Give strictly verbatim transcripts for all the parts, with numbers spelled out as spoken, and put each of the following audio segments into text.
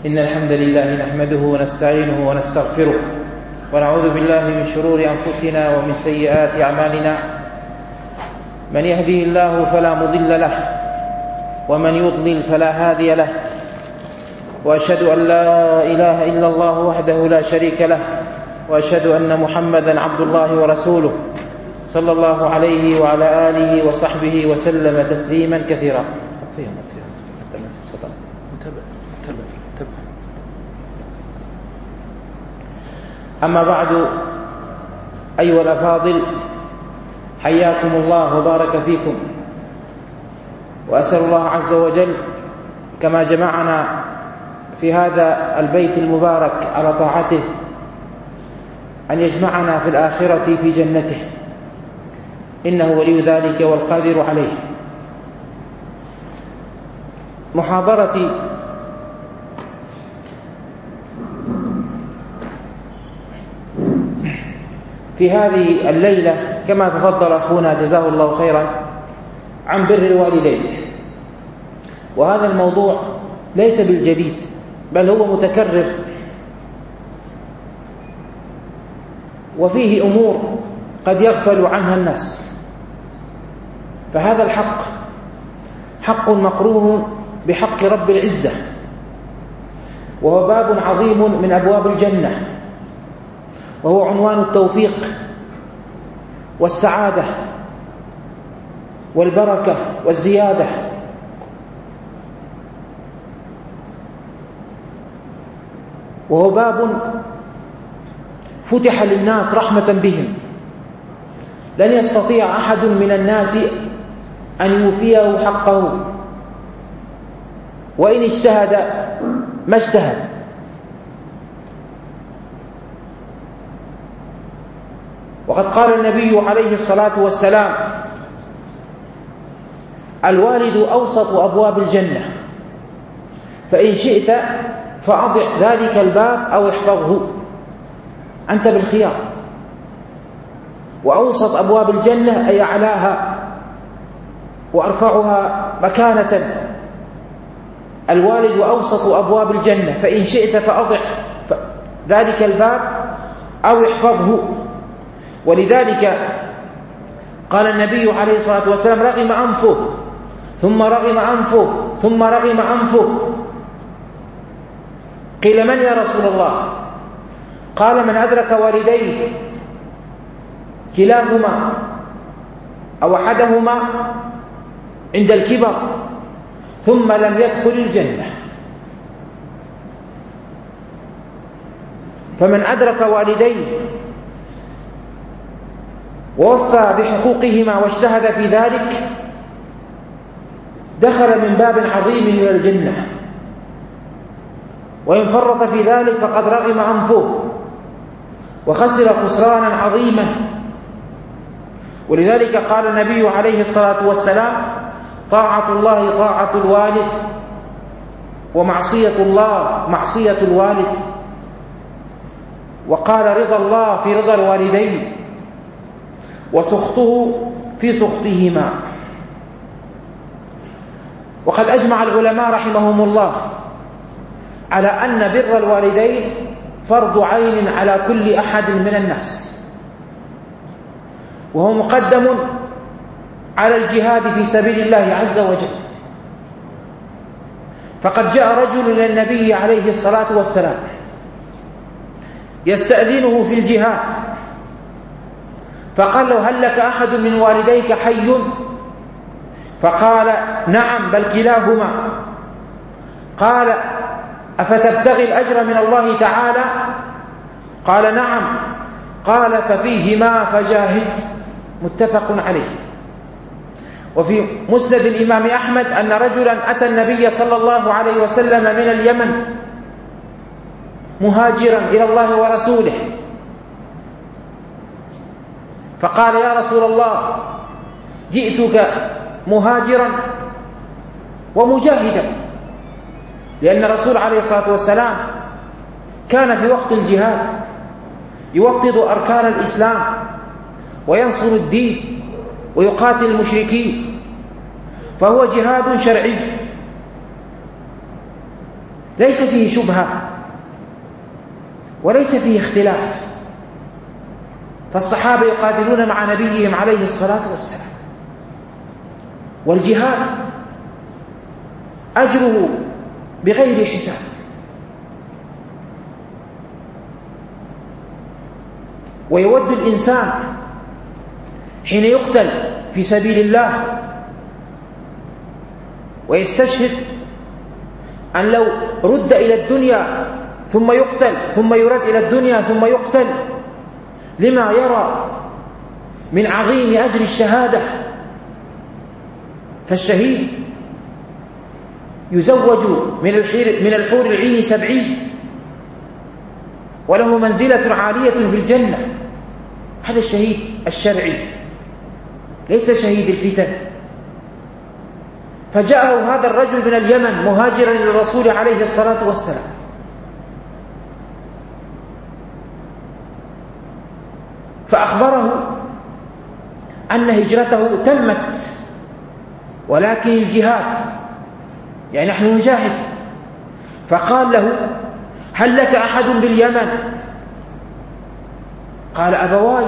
إن الحمد لله نحمده ونستعينه ونستغفره ونعوذ بالله من شرور أنفسنا ومن سيئات أعمالنا. من يهده الله فلا مضل له ومن يضلل فلا هادي له، وأشهد أن لا إله إلا الله وحده لا شريك له، وأشهد أن محمدا عبد الله ورسوله صلى الله عليه وعلى آله وصحبه وسلم تسليما كثيرا. أما بعد، أيها الأفاضل، حياكم الله وبارك فيكم، وأسأل الله عز وجل كما جمعنا في هذا البيت المبارك على طاعته أن يجمعنا في الآخرة في جنته، إنه ولي ذلك والقادر عليه. محاضرتي في هذه الليلة كما تفضل أخونا جزاه الله خيرا عن بر الوالدين، وهذا الموضوع ليس بالجديد بل هو متكرر، وفيه أمور قد يغفل عنها الناس. فهذا الحق حق مقرون بحق رب العزة، وهو باب عظيم من أبواب الجنة، وهو عنوان التوفيق والسعادة والبركة والزيادة. وهو باب فتح للناس رحمة بهم، لن يستطيع أحد من الناس أن يوفيه حقه، وإن اجتهد ما اجتهد. وقد قال النبي عليه الصلاة والسلام: الوالد أوسط أبواب الجنة، فإن شئت فأضع ذلك الباب أو احفظه، أنت بالخيار. وأوسط أبواب الجنة أي أعلاها وأرفعها مكانة. الوالد أوسط أبواب الجنة، فإن شئت فأضع ذلك الباب أو احفظه. ولذلك قال النبي عليه الصلاة والسلام: رغم أنفه ثم رغم أنفه ثم رغم أنفه. قيل: من يا رسول الله؟ قال: من أدرك والديه كلاهما أو أحدهما عند الكبر ثم لم يدخل الجنة. فمن أدرك والديه ووفى بحقوقهما واجتهد في ذلك دخل من باب عظيم من الجنة، وإن فرط في ذلك فقد رغم أنفه وخسر خسرانا عظيما. ولذلك قال النبي عليه الصلاة والسلام: طاعة الله طاعة الوالد، ومعصية الله معصية الوالد. وقال: رضا الله في رضا الوالدين، وسخطه في سخطهما. وقد أجمع العلماء رحمهم الله على أن بر الوالدين فرض عين على كل أحد من الناس، وهو مقدم على الجهاد في سبيل الله عز وجل. فقد جاء رجل إلى النبي عليه الصلاة والسلام يستأذنه في الجهاد، فقال له: هل لك أحد من والديك حي؟ فقال: نعم بل كلاهما. قال: أفتبتغي الأجر من الله تعالى؟ قال: نعم. قال: ففيهما فجاهد. متفق عليه. وفي مسند الإمام أحمد أن رجلا أتى النبي صلى الله عليه وسلم من اليمن مهاجرا إلى الله ورسوله، فقال: يا رسول الله، جئتك مهاجرا ومجاهدا، لأن الرسول عليه الصلاة والسلام كان في وقت الجهاد يوطد أركان الإسلام وينصر الدين ويقاتل المشركين، فهو جهاد شرعي. ليس فيه شبهة وليس فيه اختلاف. فالصحابة يقاتلون مع نبيهم عليه الصلاة والسلام، والجهاد أجره بغير حساب. ويود الإنسان حين يقتل في سبيل الله ويستشهد أن لو رد إلى الدنيا ثم يقتل، ثم يرد إلى الدنيا ثم يقتل، لما يرى من عظيم أجر الشهادة. فالشهيد يزوج من الحور العين سبعين، وله منزلة عالية في الجنة. هذا الشهيد الشرعي، ليس شهيد الفتن. فجاءه هذا الرجل من اليمن مهاجرا للرسول عليه الصلاة والسلام، فأخبره أن هجرته تمت، ولكن الجهاد يعني نحن نجاهد. فقال له: هل لك أحد باليمن؟ قال: أبواي.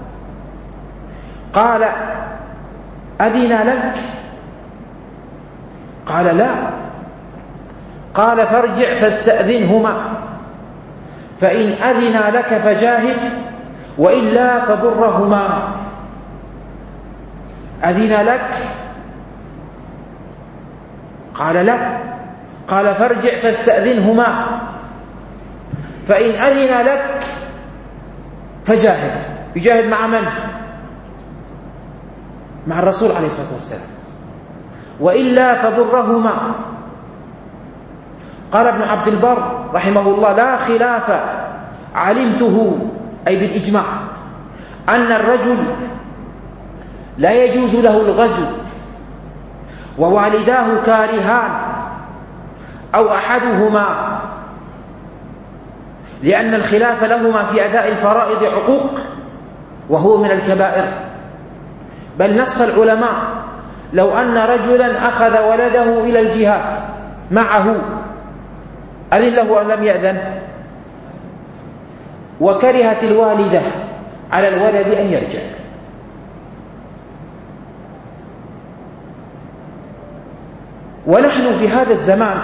قال: أذن لك؟ قال: لا. قال: فارجع فاستأذنهما، فإن أذن لك فجاهد، وإلا فبرهما. أذن لك؟ قال: لا. قال: فارجع فاستأذنهما، فإن أذن لك فجاهد. يجاهد مع من؟ مع الرسول عليه الصلاة والسلام. وإلا فبرهما. قال ابن عبد البر رحمه الله: لا خلاف علمته، أي بالإجماع، أن الرجل لا يجوز له الغزو ووالداه كارهان أو أحدهما، لأن الخلاف لهما في أداء الفرائض عقوق، وهو من الكبائر. بل نص العلماء: لو أن رجلا أخذ ولده إلى الجهاد معه، أذن له أم لم يأذن؟ وكرهت الوالدة على الولد أن يرجع. ونحن في هذا الزمان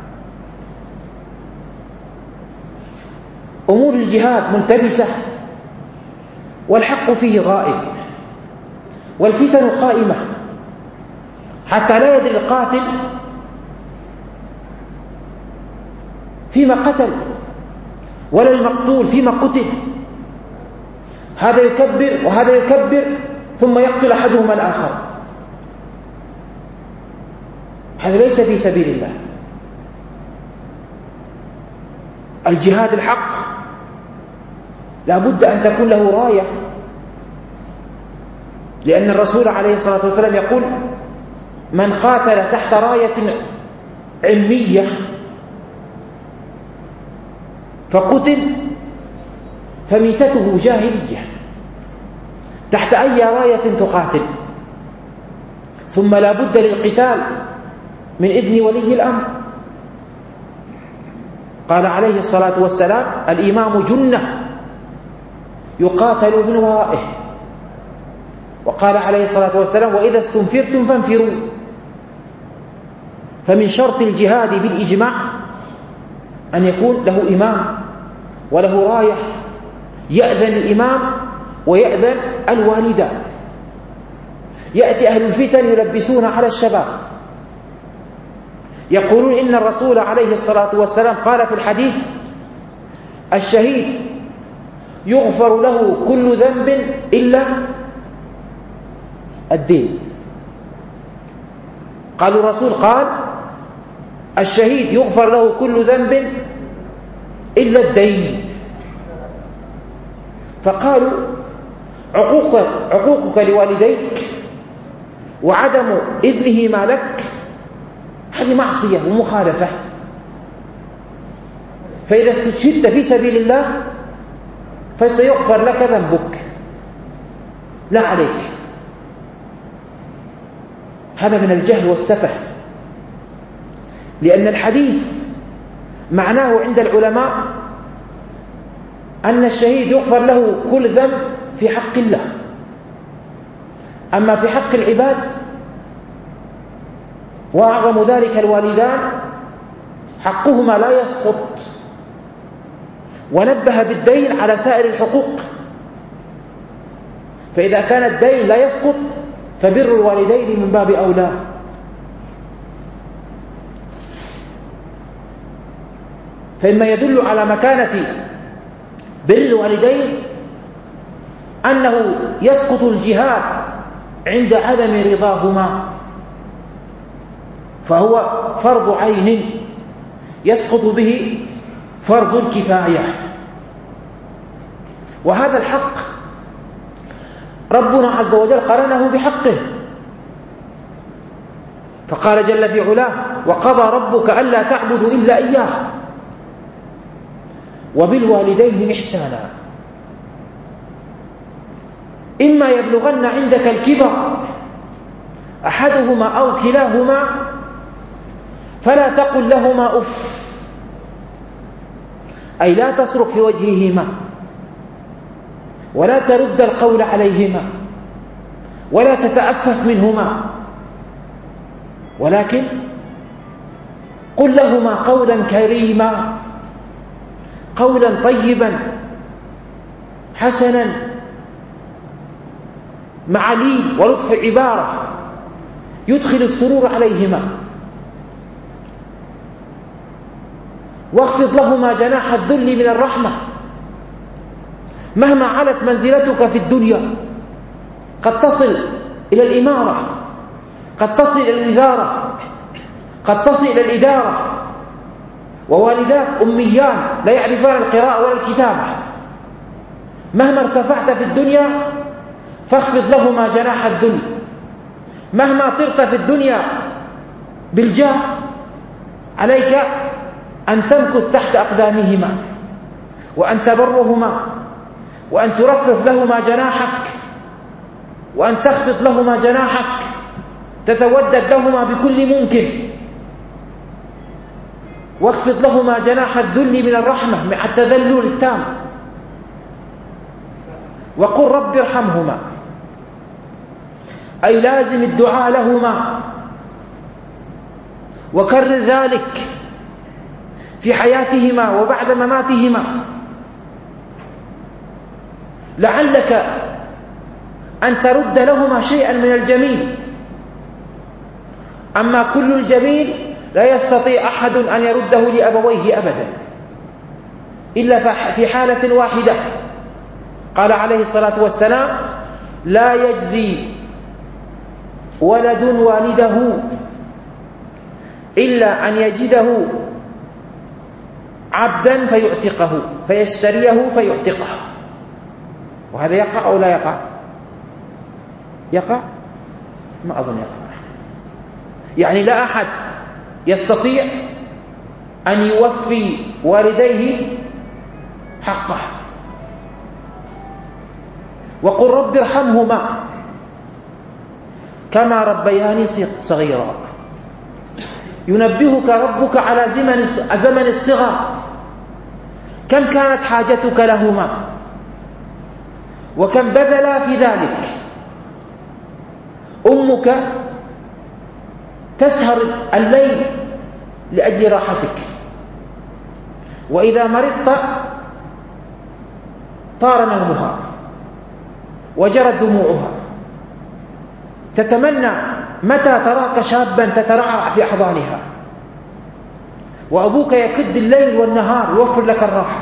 أمور الجهاد ملتبسة، والحق فيه غائب، والفتن قائمة، حتى لا يدري القاتل فيما قتل ولا المقتول فيما قتل. هذا يكبر وهذا يكبر، ثم يقتل أحدهما الآخر. هذا ليس في سبيل الله. الجهاد الحق لا بد أن تكون له راية، لأن الرسول عليه الصلاة والسلام يقول: من قاتل تحت راية علمية فقتل فميتته جاهلية. تحت أي راية تقاتل؟ ثم لا بد للقتال من إذن ولي الأمر. قال عليه الصلاة والسلام: الإمام جنة يقاتل من ورائه. وقال عليه الصلاة والسلام: وإذا استنفرتم فانفروا. فمن شرط الجهاد بالإجماع أن يكون له إمام وله راية، يأذن الإمام ويأذن الوالدان. يأتي أهل الفتن يلبسون على الشباب، يقولون إن الرسول عليه الصلاة والسلام قال في الحديث: الشهيد يغفر له كل ذنب إلا الدين. قالوا الرسول قال: الشهيد يغفر له كل ذنب إلا الدين. فقالوا: عقوقك, عقوقك لوالديك وعدم إذنهما لك هذه معصية ومخالفة، فإذا استشهدت في سبيل الله فسيغفر لك ذنبك لا عليك. هذا من الجهل والسفه، لأن الحديث معناه عند العلماء أن الشهيد يغفر له كل ذنب في حق الله، أما في حق العباد وأعظم ذلك الوالدان حقهما لا يسقط، ونبه بالدين على سائر الحقوق، فإذا كان الدين لا يسقط فبر الوالدين من باب أولى. فإما يدل على مكانة بر الوالدين أنه يسقط الجهاد عند عدم رضاهما، فهو فرض عين يسقط به فرض الكفاية. وهذا الحق ربنا عز وجل قرنه بحقه، فقال جل في علاه: وقضى ربك ألا تعبدوا إلا إياه وبالوالدين إحسانا. إما يبلغن عندك الكبر أحدهما أو كلاهما فلا تقل لهما أف، أي لا تصرخ في وجههما ولا ترد القول عليهما ولا تتأفف منهما، ولكن قل لهما قولا كريما، قولا طيبا حسنا مع لين ولطف عبارة يدخل السرور عليهما، واخفض لهما جناح الذل من الرحمة مهما علت منزلتك في الدنيا، قد تصل إلى الإمارة، قد تصل إلى الوزارة، قد تصل إلى الإدارة، ووالداك أميان لا يعرفان القراءة ولا الكتابة، مهما ارتفعت في الدنيا فاخفض لهما جناح الذل، مهما طرت في الدنيا بالجاه عليك أن تمكث تحت أقدامهما وأن تبرهما وأن ترفرف لهما جناحك وأن تخفض لهما جناحك، تتودد لهما بكل ممكن، واخفض لهما جناح الذل من الرحمة مع التذلل التام، وقل رب ارحمهما، أي لازم الدعاء لهما، وكرر ذلك في حياتهما وبعد مماتهما، لعلك أن ترد لهما شيئا من الجميل. أما كل الجميل لا يستطيع أحد أن يرده لأبويه أبدا إلا في حالة واحدة، قال عليه الصلاة والسلام: لا يجزي ولد والده إلا أن يجده عبدا فيعتقه فيشتريه فيعتقه. وهذا يقع أو لا يقع؟ يقع؟ ما أظن يقع. يعني لا أحد يستطيع أن يوفي والديه حقه. وقل رب ارحمهما كما ربياني صغيرا. ينبهك ربك على زمن الصغر، كم كانت حاجتك لهما وكم بذلا في ذلك. أمك تسهر الليل لأجل راحتك، وإذا مرضت طار نومها وجرت دموعها، تتمنى متى تراك شابا تترعرع في أحضانها، وأبوك يكد الليل والنهار يوفر لك الراحة،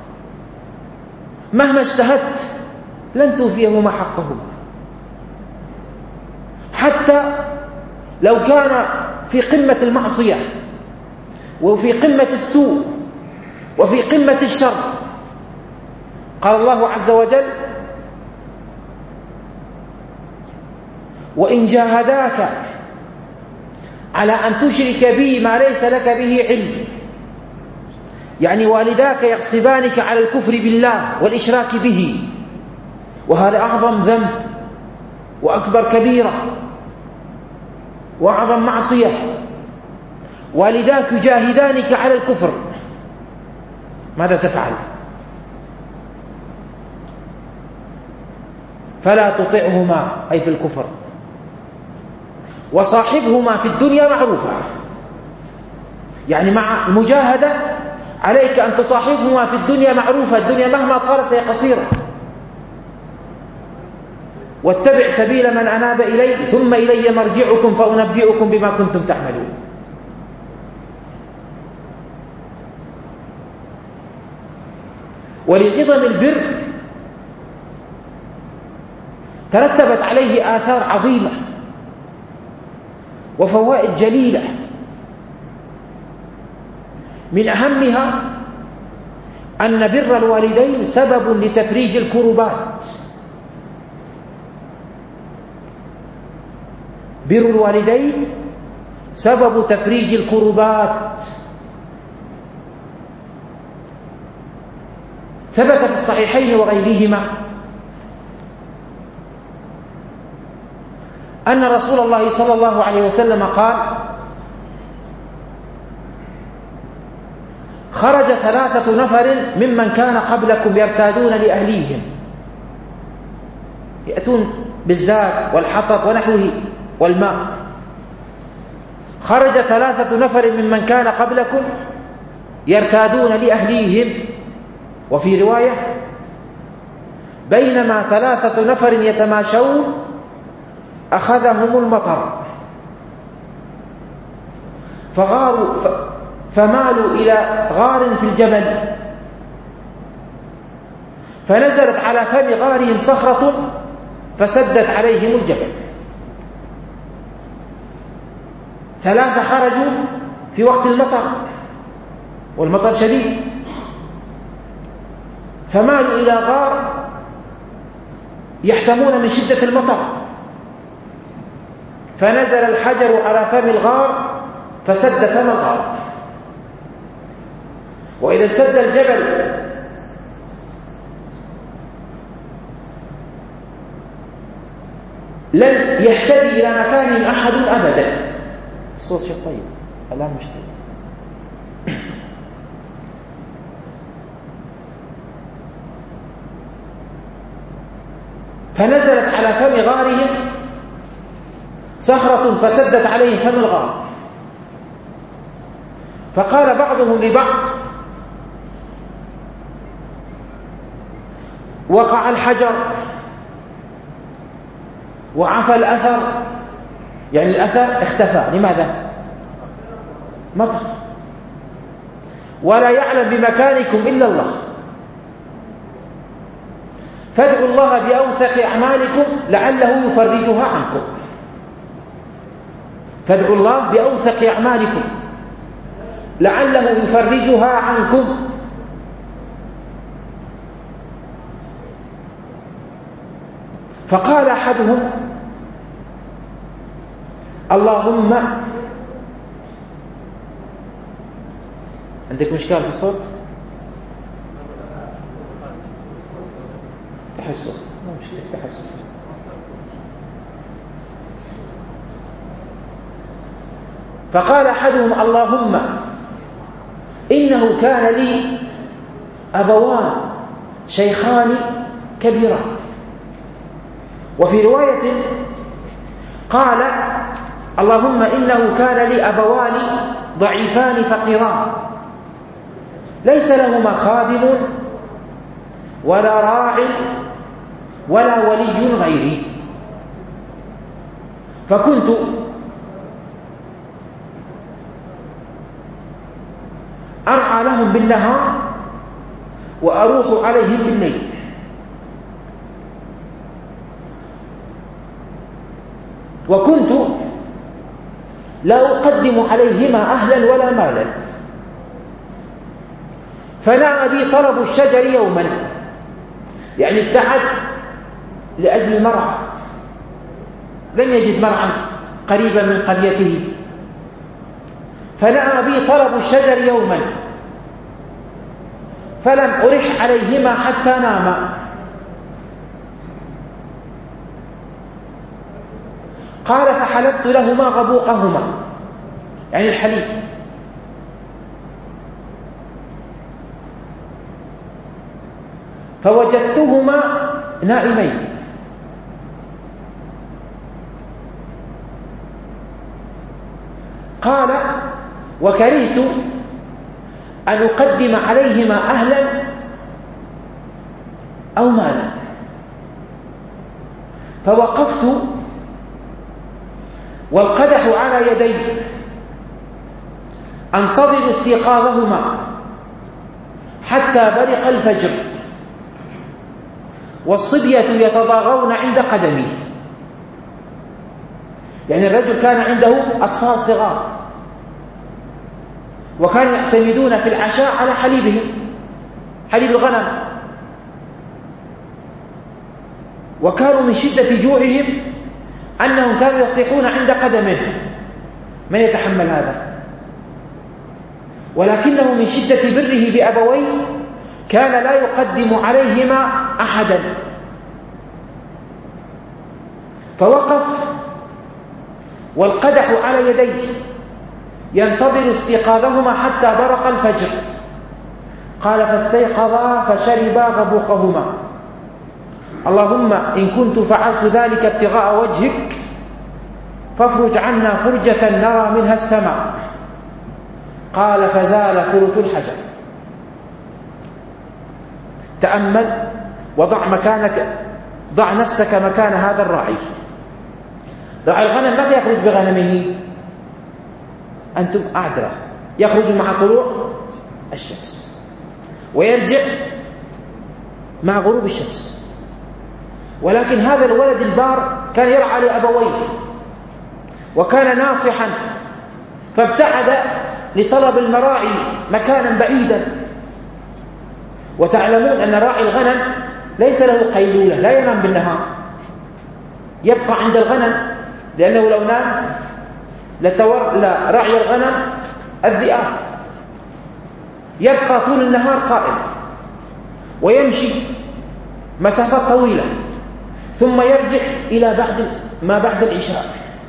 مهما اجتهدت لن توفيهما حقهما، حتى لو كان في قمة المعصية وفي قمة السوء وفي قمة الشر. قال الله عز وجل: وإن جاهداك على أن تشرك بي ما ليس لك به علم، يعني والداك يغصبانك على الكفر بالله والإشراك به، وهذا أعظم ذنب وأكبر كبيرة وأعظم معصية. والداك يجاهدانك على الكفر ماذا تفعل؟ فلا تطعهما أي في الكفر، وصاحبهما في الدنيا معروفا، يعني مع المجاهدة عليك أن تصاحبهما في الدنيا معروفة، الدنيا مهما طالت هي قصيرة. واتبع سبيل من أناب إلي ثم إلي مرجعكم فأنبئكم بما كنتم تعملون. ولعظم البر ترتبت عليه آثار عظيمة وفوائد جليلة، من أهمها أن بر الوالدين سبب لتفريج الكربات. بر الوالدين سبب تفريج الكربات. ثبت في الصحيحين وغيرهما أن رسول الله صلى الله عليه وسلم قال: خرج ثلاثة نفر ممن كان قبلكم يرتادون لأهليهم، يأتون بالزاد والحطب ونحوه والماء. خرج ثلاثة نفر ممن كان قبلكم يرتادون لأهليهم، وفي رواية: بينما ثلاثة نفر يتماشون أخذهم المطر فغاروا فمالوا إلى غار في الجبل، فنزلت على فم غارهم صخرة فسدت عليهم الجبل. ثلاثة خرجوا في وقت المطر والمطر شديد، فمالوا إلى غار يحتمون من شدة المطر، فنزل الحجر على فم الغار فسد فم الغار. وإذا سد الجبل لن يهتدي إلى مكان أحد أبدا. الصوت شيء طيب الآن مش طيب. فنزلت على فم غارهم صخرة فسدت عليهم فم الغار، فقال بعضهم لبعض: وقع الحجر وعفى الأثر، يعني الأثر اختفى. لماذا؟ مطر، ولا يعلم بمكانكم إلا الله، فادعوا الله بأوثق أعمالكم لعله يفرجها عنكم. فادعوا الله بأوثق أعمالكم لعله يفرجها عنكم. فقال أحدهم: اللهم، عندك مشكلة في الصوت؟ افتح الصوت، ما مشكلة، افتح الصوت. فقال أحدهم: اللهم إنه كان لي أبوان شيخان كبيران. وفي رواية قال: اللهم إنه كان لي أبوان ضعيفان فقيران ليس لهما خادم ولا راع ولا ولي غيري، فكنت أرعى لهم بالنهار وأروح عليهم بالليل، وكنت لا أقدم عليهما أهلا ولا مالا. فنأى بي طلب الشجر يوما، يعني ابتعد لأجل المرعى، لم يجد مرعى قريبا من قريته، فنأى بي طلب الشجر يوما فلم أرح عليهما حتى ناما. قال: فحلبت لهما غبوقهما، يعني الحليب، فوجدتهما نائمين. قال: وكرهت أن أقدم عليهما أهلا أو مالا، فوقفت والقدح على يدي أنتظر استيقاظهما حتى برق الفجر، والصبية يتضاغون عند قدمي. يعني الرجل كان عنده أطفال صغار، وكانوا يعتمدون في العشاء على حليبهم، حليب الغنم، وكانوا من شدة جوعهم أنهم كانوا يصيحون عند قدمه. من يتحمل هذا؟ ولكنه من شدة بره بأبويه كان لا يقدم عليهما أحدا، فوقف والقدح على يديه ينتظر استيقاظهما حتى برق الفجر. قال: فاستيقظا فشربا غبوقهما. اللهم إن كنت فعلت ذلك ابتغاء وجهك فافرج عنا فرجة نرى منها السماء. قال: فزال ثلث الحجر. تأمل وضع مكانك، ضع نفسك مكان هذا الراعي. راعي الغنم متى يخرج بغنمه؟ أنتم أعدرى. يخرج مع طلوع الشمس ويرجع مع غروب الشمس. ولكن هذا الولد البار كان يرعى لأبويه وكان ناصحا، فابتعد لطلب المراعي مكانا بعيدا. وتعلمون أن راعي الغنم ليس له قيلولة، لا ينام بالنهار، يبقى عند الغنم، لأنه لو نام لتولى راعي الغنم الذئاب. يبقى طول النهار قائم ويمشي مسافات طويلة، ثم يرجع إلى بعد ما بعد العشاء.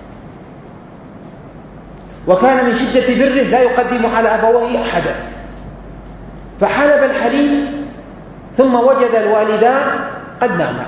وكان من شدة بره لا يقدم على أبويه أحدا، فحلب الحليب ثم وجد الوالدان قد ناما،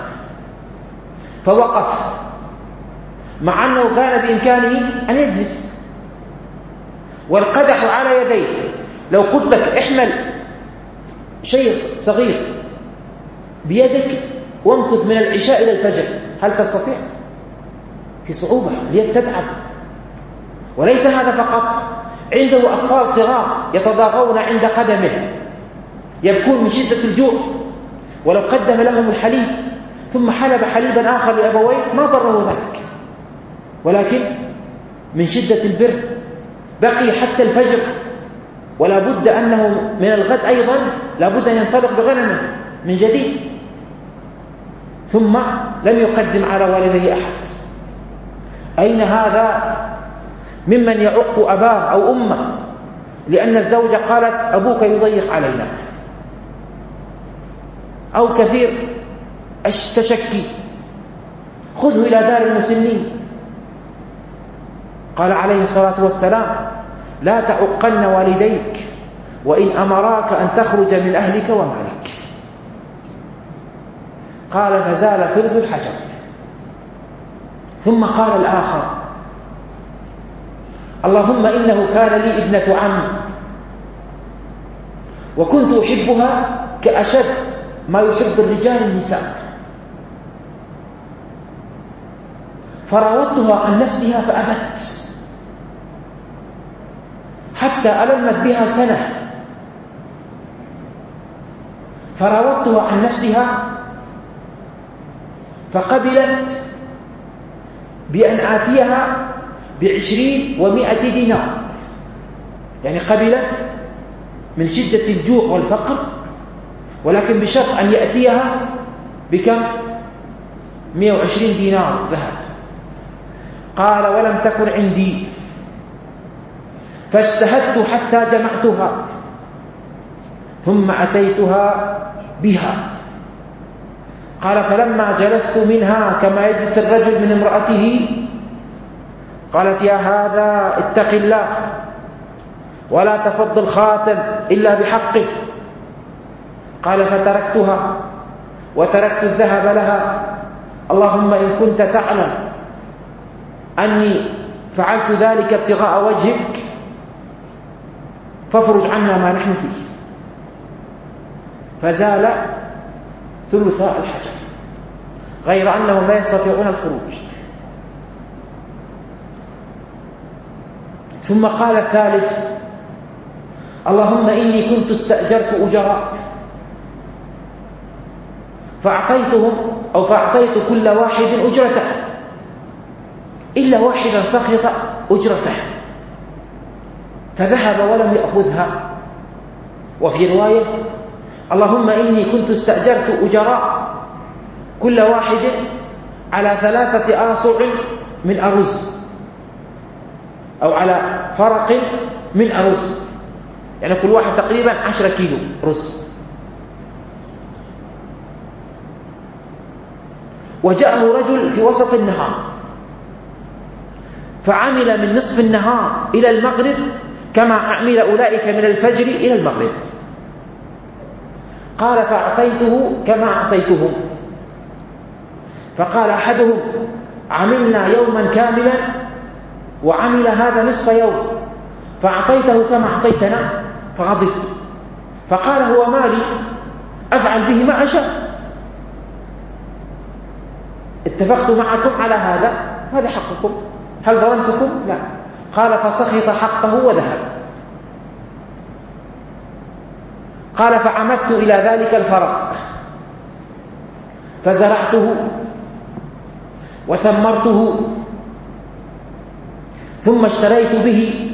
فوقف مع أنه كان بإمكانه أن يجلس والقدح على يديه. لو قلت لك احمل شيء صغير بيدك وامكث من العشاء إلى الفجر، هل تستطيع؟ في صعوبة، اليد تتعب. وليس هذا فقط، عنده أطفال صغار يتضاغون عند قدمه يبكون من شدة الجوع، ولو قدم لهم الحليب ثم حلب حليبا آخر لأبويه ما ضره ذلك، ولكن من شدة البر بقي حتى الفجر، ولا بد أنه من الغد أيضا لا بد أن ينطلق بغنمه من جديد، ثم لم يقدم على والديه أحد. أين هذا ممن يعق أباه أو أمه لأن الزوجة قالت أبوك يضيق علينا، أو كثير التشكي، خذه إلى دار المسنين. قال عليه الصلاة والسلام: لا تعقن والديك وإن أمراك أن تخرج من أهلك ومالك. قال: فزال ثلث الحجر. ثم قال الآخر: اللهم إنه كان لي ابنة عم وكنت أحبها كأشد ما يحب الرجال النساء، فراودتها عن نفسها فأبت حتى ألمت بها سنة، فراودتها عن نفسها فقبلت بأن آتيها بعشرين ومائة دينار، يعني قبلت من شدة الجوع والفقر، ولكن بشرط أن يأتيها بكم؟ مئة وعشرين دينار ذهب. قال: ولم تكن عندي فاجتهدت حتى جمعتها ثم أتيتها بها. قال: فلما جلست منها كما يجلس الرجل من امرأته قالت: يا هذا اتق الله ولا تفض الخاتم إلا بحقه. قال: فتركتها وتركت الذهب لها، اللهم إن كنت تعلم أني فعلت ذلك ابتغاء وجهك فافرج عنا ما نحن فيه. فزال ثلثاء الحجر، غير أنهم لا يستطيعون الخروج. ثم قال الثالث: اللهم إني كنت استأجرت أجراء فأعطيتهم أو فأعطيت كل واحد أجرته إلا واحدا سخط أجرته فذهب ولم يأخذها. وفي رواية: اللهم إني كنت استأجرت أجراء كل واحد على ثلاثة آصع من أرز أو على فرق من أرز، يعني كل واحد تقريبا عشرة كيلو رز. وجاءه رجل في وسط النهار فعمل من نصف النهار إلى المغرب كما عمل أولئك من الفجر إلى المغرب. قال: فأعطيته كما أعطيتهم. فقال أحدهم: عملنا يوما كاملا وعمل هذا نصف يوم فأعطيته كما أعطيتنا. فغضب فقال: هو مالي أفعل به ما أشاء، اتفقت معكم على هذا، هذا حقكم، هل ظلمتكم؟ لا. قال: فسخط حقه وذهب. قال: فعمدت إلى ذلك الفرق فزرعته وثمرته ثم اشتريت به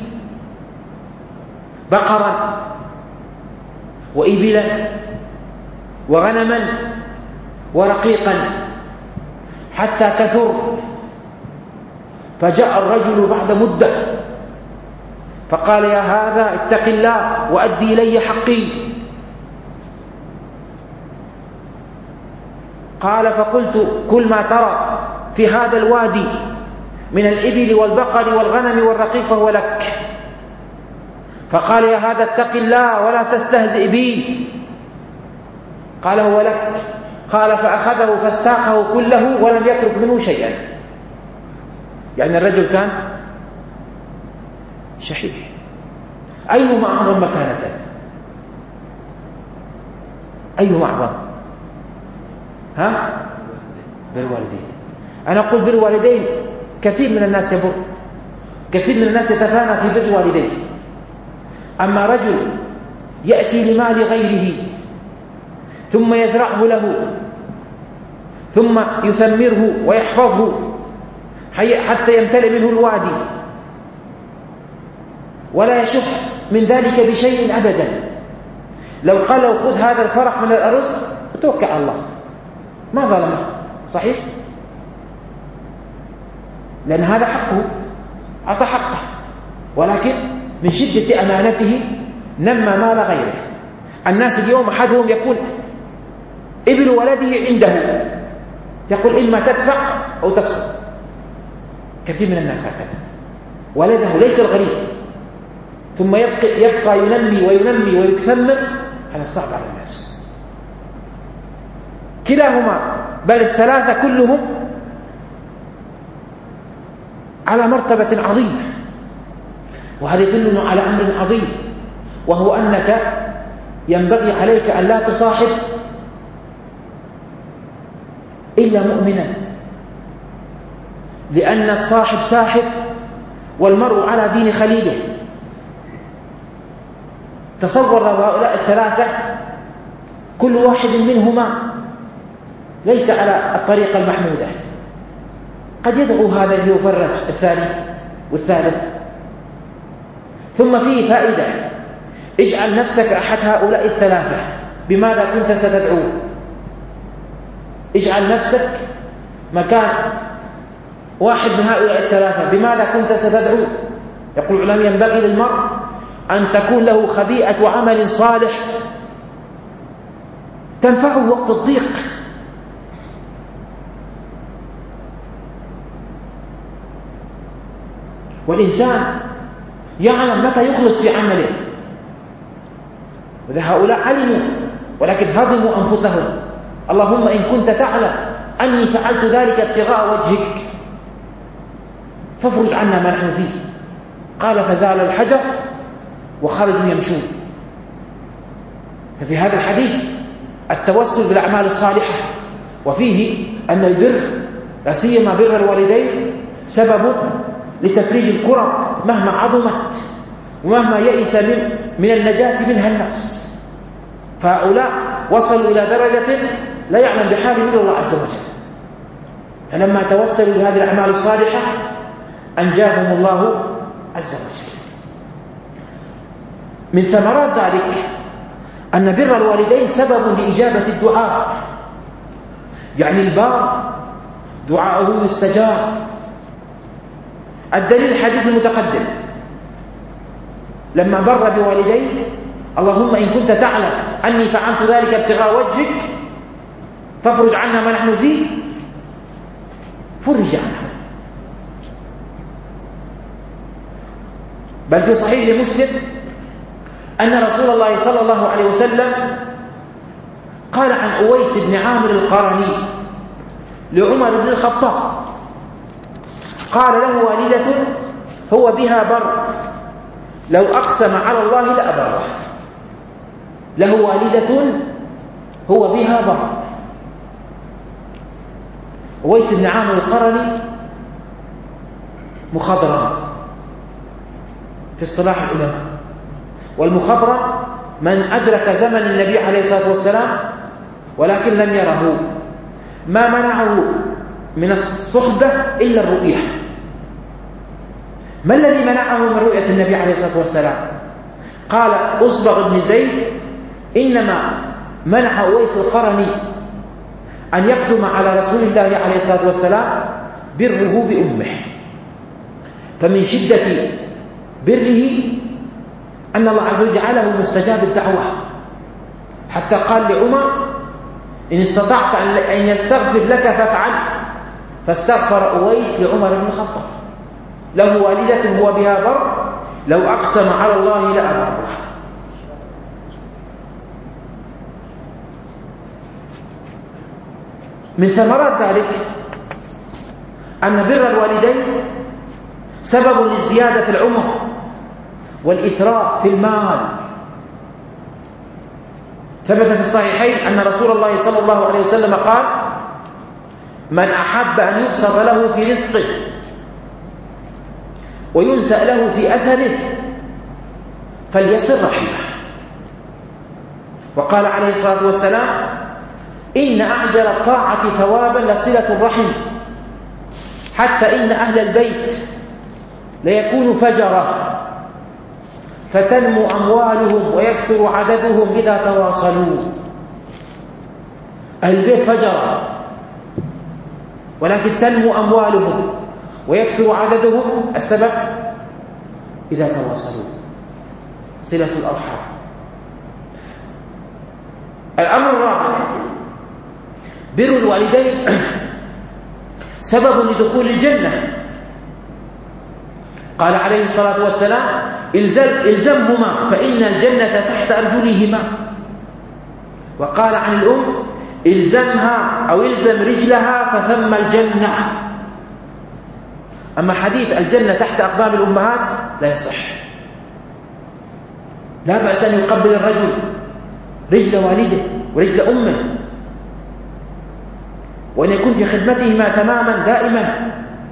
بقرا وإبلا وغنما ورقيقا حتى كثر. فجاء الرجل بعد مدة فقال: يا هذا اتق الله وأدي إلي حقي. قال: فقلت: كل ما ترى في هذا الوادي من الإبل والبقر والغنم والرقيق فهو لك. فقال: يا هذا اتق الله ولا تستهزئ بي. قال: هو لك. قال: فأخذه فاستاقه كله ولم يترك منه شيئا. يعني الرجل كان شحيح. أيهما أعظم مكانة؟ أيهما أعظم؟ ها؟ بالوالدين. أنا أقول بالوالدين كثير من الناس يبر، كثير من الناس يتفانى في بر والديه. أما رجل يأتي لمال غيره ثم يزرعه له ثم يثمره ويحفظه حتى يمتلئ منه الوادي ولا يشح من ذلك بشيء أبدا. لو قال له: خذ هذا الفرق من الأرز توكل على الله، ما ظلمه، صحيح؟ لأن هذا حقه، أعطى حقه، ولكن من شدة أمانته نمى مال غيره. الناس اليوم أحدهم يكون ابن ولده عنده يقول: إما تدفع أو تقسط. كثير من الناس هكذا، ولده ليس الغريب ثم يبقى, يبقى ينمي وينمي ويكثمر. هذا صعب على الناس كلاهما، بل الثلاثة كلهم على مرتبة عظيمة. وهذا يدلنا على أمر عظيم، وهو أنك ينبغي عليك أن لا تصاحب إلا مؤمنا، لأن الصاحب ساحب والمرء على دين خليله. تصور هؤلاء الثلاثة كل واحد منهما ليس على الطريقة المحمودة، قد يدعو هذا ليفرج الثاني والثالث. ثم فيه فائدة: اجعل نفسك أحد هؤلاء الثلاثة، بماذا كنت ستدعو؟ اجعل نفسك مكان واحد من هؤلاء الثلاثة، بماذا كنت ستدعو؟ يقول العلماء: ينبغي للمرء أن تكون له خبيئة عمل صالح تنفعه وقت الضيق. والإنسان يعلم متى يخلص في عمله، وهؤلاء علموا ولكن هضموا أنفسهم اللهم إن كنت تعلم أني فعلت ذلك ابتغاء وجهك فافرج عنا ما نحن فيه. قال فزال الحجر وخرجوا يمشون. ففي هذا الحديث التوسل بالأعمال الصالحة، وفيه أن البر لا سيما بر الوالدين سبب لتفريج الكرب مهما عظمت ومهما يئس من من النجاة منها الناس. فهؤلاء وصلوا إلى درجة لا يعلم بحالهم إلا الله عز وجل، فلما توسلوا بهذه الأعمال الصالحة أنجاهم الله عز وجل. من ثمرات ذلك أن بر الوالدين سبب لإجابة الدعاء، يعني البار دعاءه يستجاب. الدليل الحديث المتقدم لما بر بوالديه اللهم إن كنت تعلم أني فعلت ذلك ابتغاء وجهك فافرج عنا ما نحن فيه، فرج عنه. بل في صحيح مسلم أن رسول الله صلى الله عليه وسلم قال عن أويس بن عامر القرني لعمر بن الخطاب، قال له والدة هو بها بر لو أقسم على الله لأبره. له والدة هو بها بر. أويس بن عامر القرني مخضرم في اصطلاح العلماء، والمخضرم من أدرك زمن النبي عليه الصلاة والسلام ولكن لم يره، ما منعه من الصحبة إلا الرؤية. ما الذي منعه من رؤية النبي عليه الصلاة والسلام؟ قال أصبغ بن زيد إنما منع أويس القرني أن يقدم على رسول الله عليه الصلاة والسلام بره بأمه، فمن شدة بره أن الله عز وجل جعله مستجاب الدعوة، حتى قال لعمر إن استطعت أن يستغفر لك فافعل، فاستغفر أويس لعمر بن الخطاب. له والدة هو بها بر لو أقسم على الله لأبره. من ثمرات ذلك أن بر الوالدين سبب للزيادة في العمر والإثراء في المال. ثبت في الصحيحين أن رسول الله صلى الله عليه وسلم قال من أحب أن يبسط له في رزقه وينسأ له في أثره فليصل رحمه. وقال عليه الصلاة والسلام إن أعجل الطاعة ثوابا لصلة الرحم، حتى إن أهل البيت ليكون فجرا فتنمو أموالهم ويكثر عددهم إذا تواصلوا. أهل البيت فجرا ولكن تنمو أموالهم ويكثر عددهم، السبب إذا تواصلوا، صلة الأرحام. الأمر الرابع بر الوالدين سبب لدخول الجنة. قال عليه الصلاة والسلام إلزم إلزمهما فإن الجنة تحت أرجلهما. وقال عن الأم إلزمها أو إلزم رجلها فثم الجنة. أما حديث الجنة تحت أقدام الأمهات لا يصح. لا بأس أن يقبل الرجل رجل والده ورجل أمه، وأن يكون في خدمتهما تماما دائما.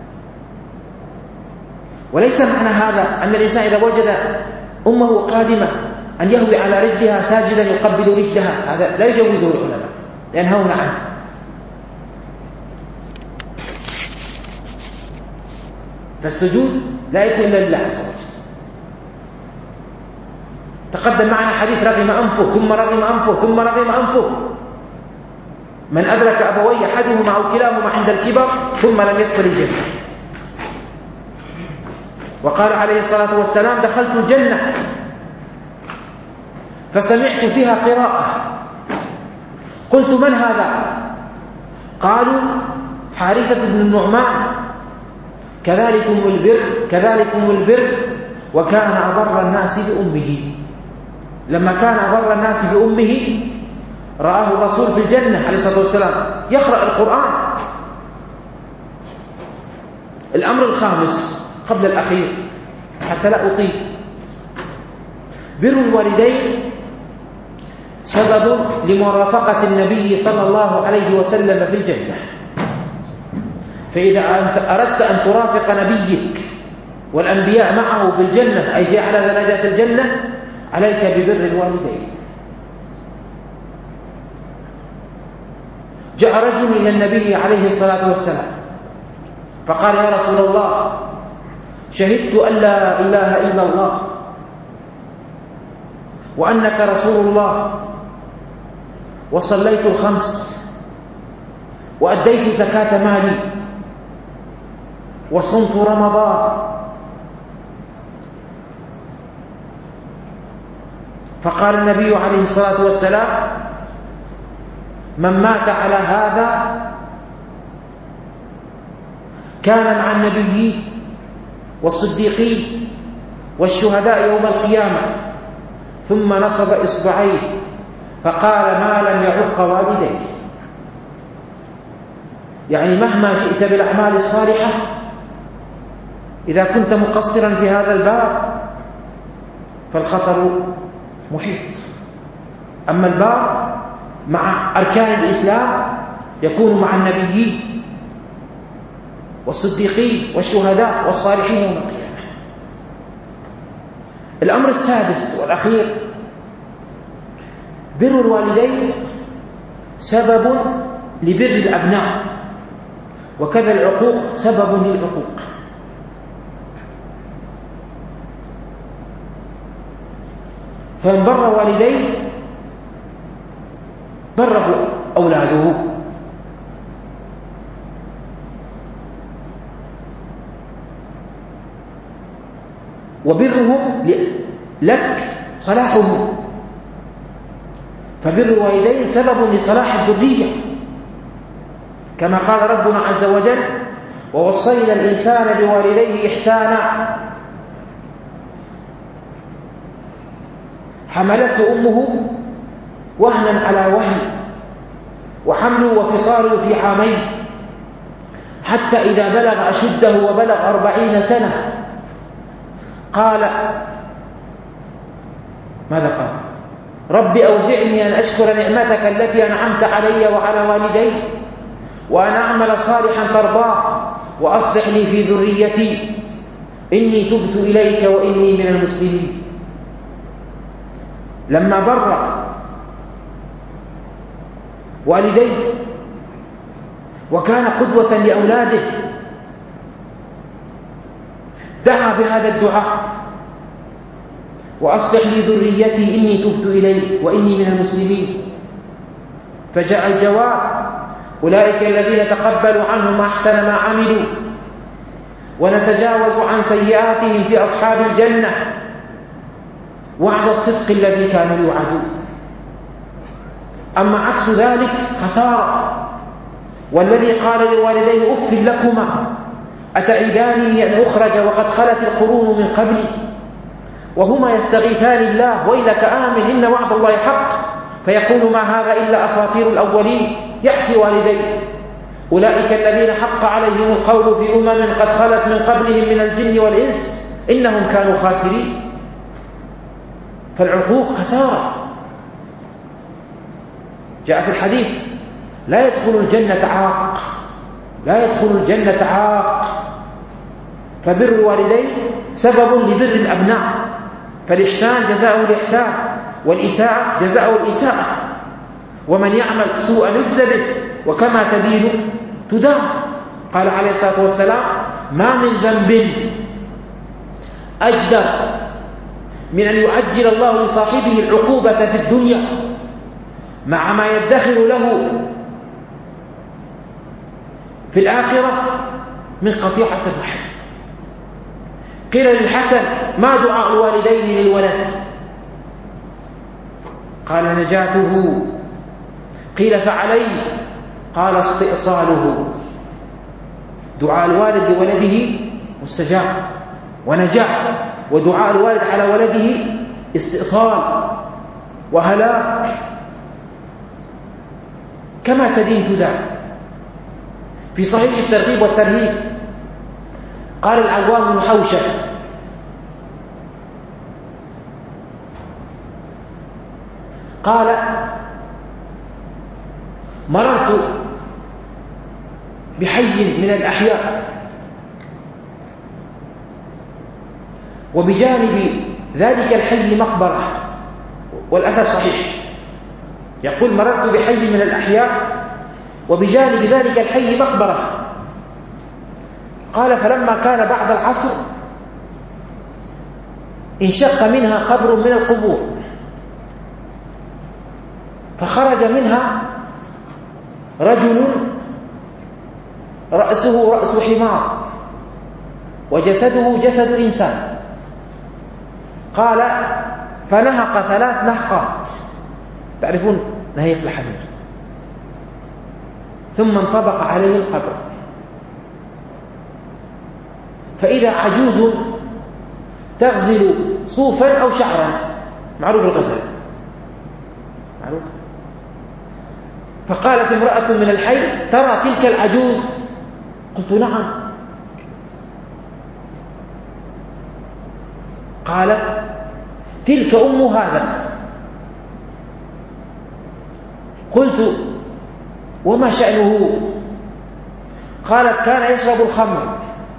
وليس معنى هذا أن الإنسان إذا وجد أمه قادمة أن يهوي على رجلها ساجدا يقبل رجلها، هذا لا يجوزه العلماء، ينهون عنه. فالسجود لا يكون إلا لله عز وجل. تقدم معنا حديث رغم أنفه ثم رغم أنفه ثم رغم أنفه، من أدرك أبوي أحدهما أو كلاهما عند الكبر ثم لم يدخل الجنة. وقال عليه الصلاة والسلام دخلت الجنة فسمعت فيها قراءة قلت من هذا؟ قالوا حارثة بن النعمان كذلكم البر كذلكم البر وكان أبر الناس بأمه. لما كان أبر الناس بأمه رآه الرسول في الجنة عليه الصلاة والسلام يقرأ القرآن. الأمر الخامس قبل الأخير حتى لا أطيل: بر الوالدين سبب لمرافقة النبي صلى الله عليه وسلم في الجنة. فإذا أنت أردت أن ترافق نبيك والأنبياء معه في الجنة، أي في أعلى درجات الجنة، عليك ببر الوالدين. جاء رجل إلى النبي عليه الصلاة والسلام فقال: يا رسول الله، شهدت أن لا إله إلا الله وأنك رسول الله، وصليت الخمس، وأديت زكاة مالي، وصمت رمضان. فقال النبي عليه الصلاة والسلام: من مات على هذا كان مع النبيين والصديقين والشهداء يوم القيامة. ثم نصب إصبعيه فقال: ما لم يعق والديه. يعني مهما جئت بالأعمال الصالحة، إذا كنت مقصرا في هذا الباب فالخطر محيط. أما الباب مع أركان الإسلام يكون مع النبيين والصديقين والشهداء والصالحين يوم القيامة. الأمر السادس والأخير: بر الوالدين سبب لبر الأبناء، وكذا العقوق سبب للعقوق. فمن بر والديه بره أولاده. وبرهم لك صلاحهم. فبر الوالدين سبب لصلاح الذرية، كما قال ربنا عز وجل: ووصينا الإنسان بوالديه إحسانا. حملته أمه وهنا على وهن، وحمله وفصاله في عامين، حتى إذا بلغ أشده وبلغ أربعين سنة قال ماذا قال؟ رب أوزعني أن أشكر نعمتك التي أنعمت علي وعلى والدي وأن أعمل صالحا ترضاه وأصلح لي في ذريتي إني تبت إليك وإني من المسلمين. لما بر والديه وكان قدوة لأولاده دعا بهذا الدعاء: وأصلح لي ذريتي إني تبت إليك وإني من المسلمين. فجاء الجواب: أولئك الذين تقبلوا عنهم أحسن ما عملوا ونتجاوز عن سيئاتهم في أصحاب الجنة وعد الصدق الذي كانوا يوعدون. أما عكس ذلك خسارة. والذي قال لوالديه: أف لكما أتعدانني أن أخرج وقد خلت القرون من قبلي وهما يستغيثان الله ويلك آمن إن وعد الله حق فيقول ما هذا إلا أساطير الأولين، يأسي والديه. أولئك الذين حق عليهم القول في أمم قد خلت من قبلهم من الجن والإنس إنهم كانوا خاسرين. فالعقوق خسارة. جاء في الحديث: لا يدخل الجنة عاق، لا يدخل الجنة عاق. فبر الوالدين سبب لبر الأبناء، فالإحسان جزاء الإحسان والإساءة جزاء الإساءة، ومن يعمل سوءا يجزى به وكما تدين تدان. قال عليه الصلاة والسلام: ما من ذنب أجدر من أن يعجل الله لصاحبه العقوبة في الدنيا مع ما يدخر له في الآخرة من قطيعة الرحم. قيل للحسن: ما دعاء الوالدين للولد؟ قال: نجاته. قيل: فعليه؟ قال: استئصاله. دعاء الوالد لولده مستجاب ونجاح، ودعاء الوالد على ولده استئصال وهلاك. كما تدين تدان. في صحيح الترغيب والترهيب قال العوام بن حوشب: قال: مررت بحي من الأحياء وبجانب ذلك الحي مقبرة، والأثر صحيح، يقول: مررت بحي من الأحياء وبجانب ذلك الحي مقبرة. قال: فلما كان بعد العصر انشق منها قبر من القبور، فخرج منها رجل رأسه رأس حمار وجسده جسد إنسان. قال: فنهق ثلاث نهقات، تعرفون نهيق الحمير، ثم انطبق عليه القبر، فإذا عجوز تغزل صوفا أو شعرا، معروف الغزل معروف. فقالت امرأة من الحي: ترى تلك العجوز؟ قلت: نعم. قالت: تلك أم هذا. قلت: وما شأنه؟ قالت: كان يشرب الخمر،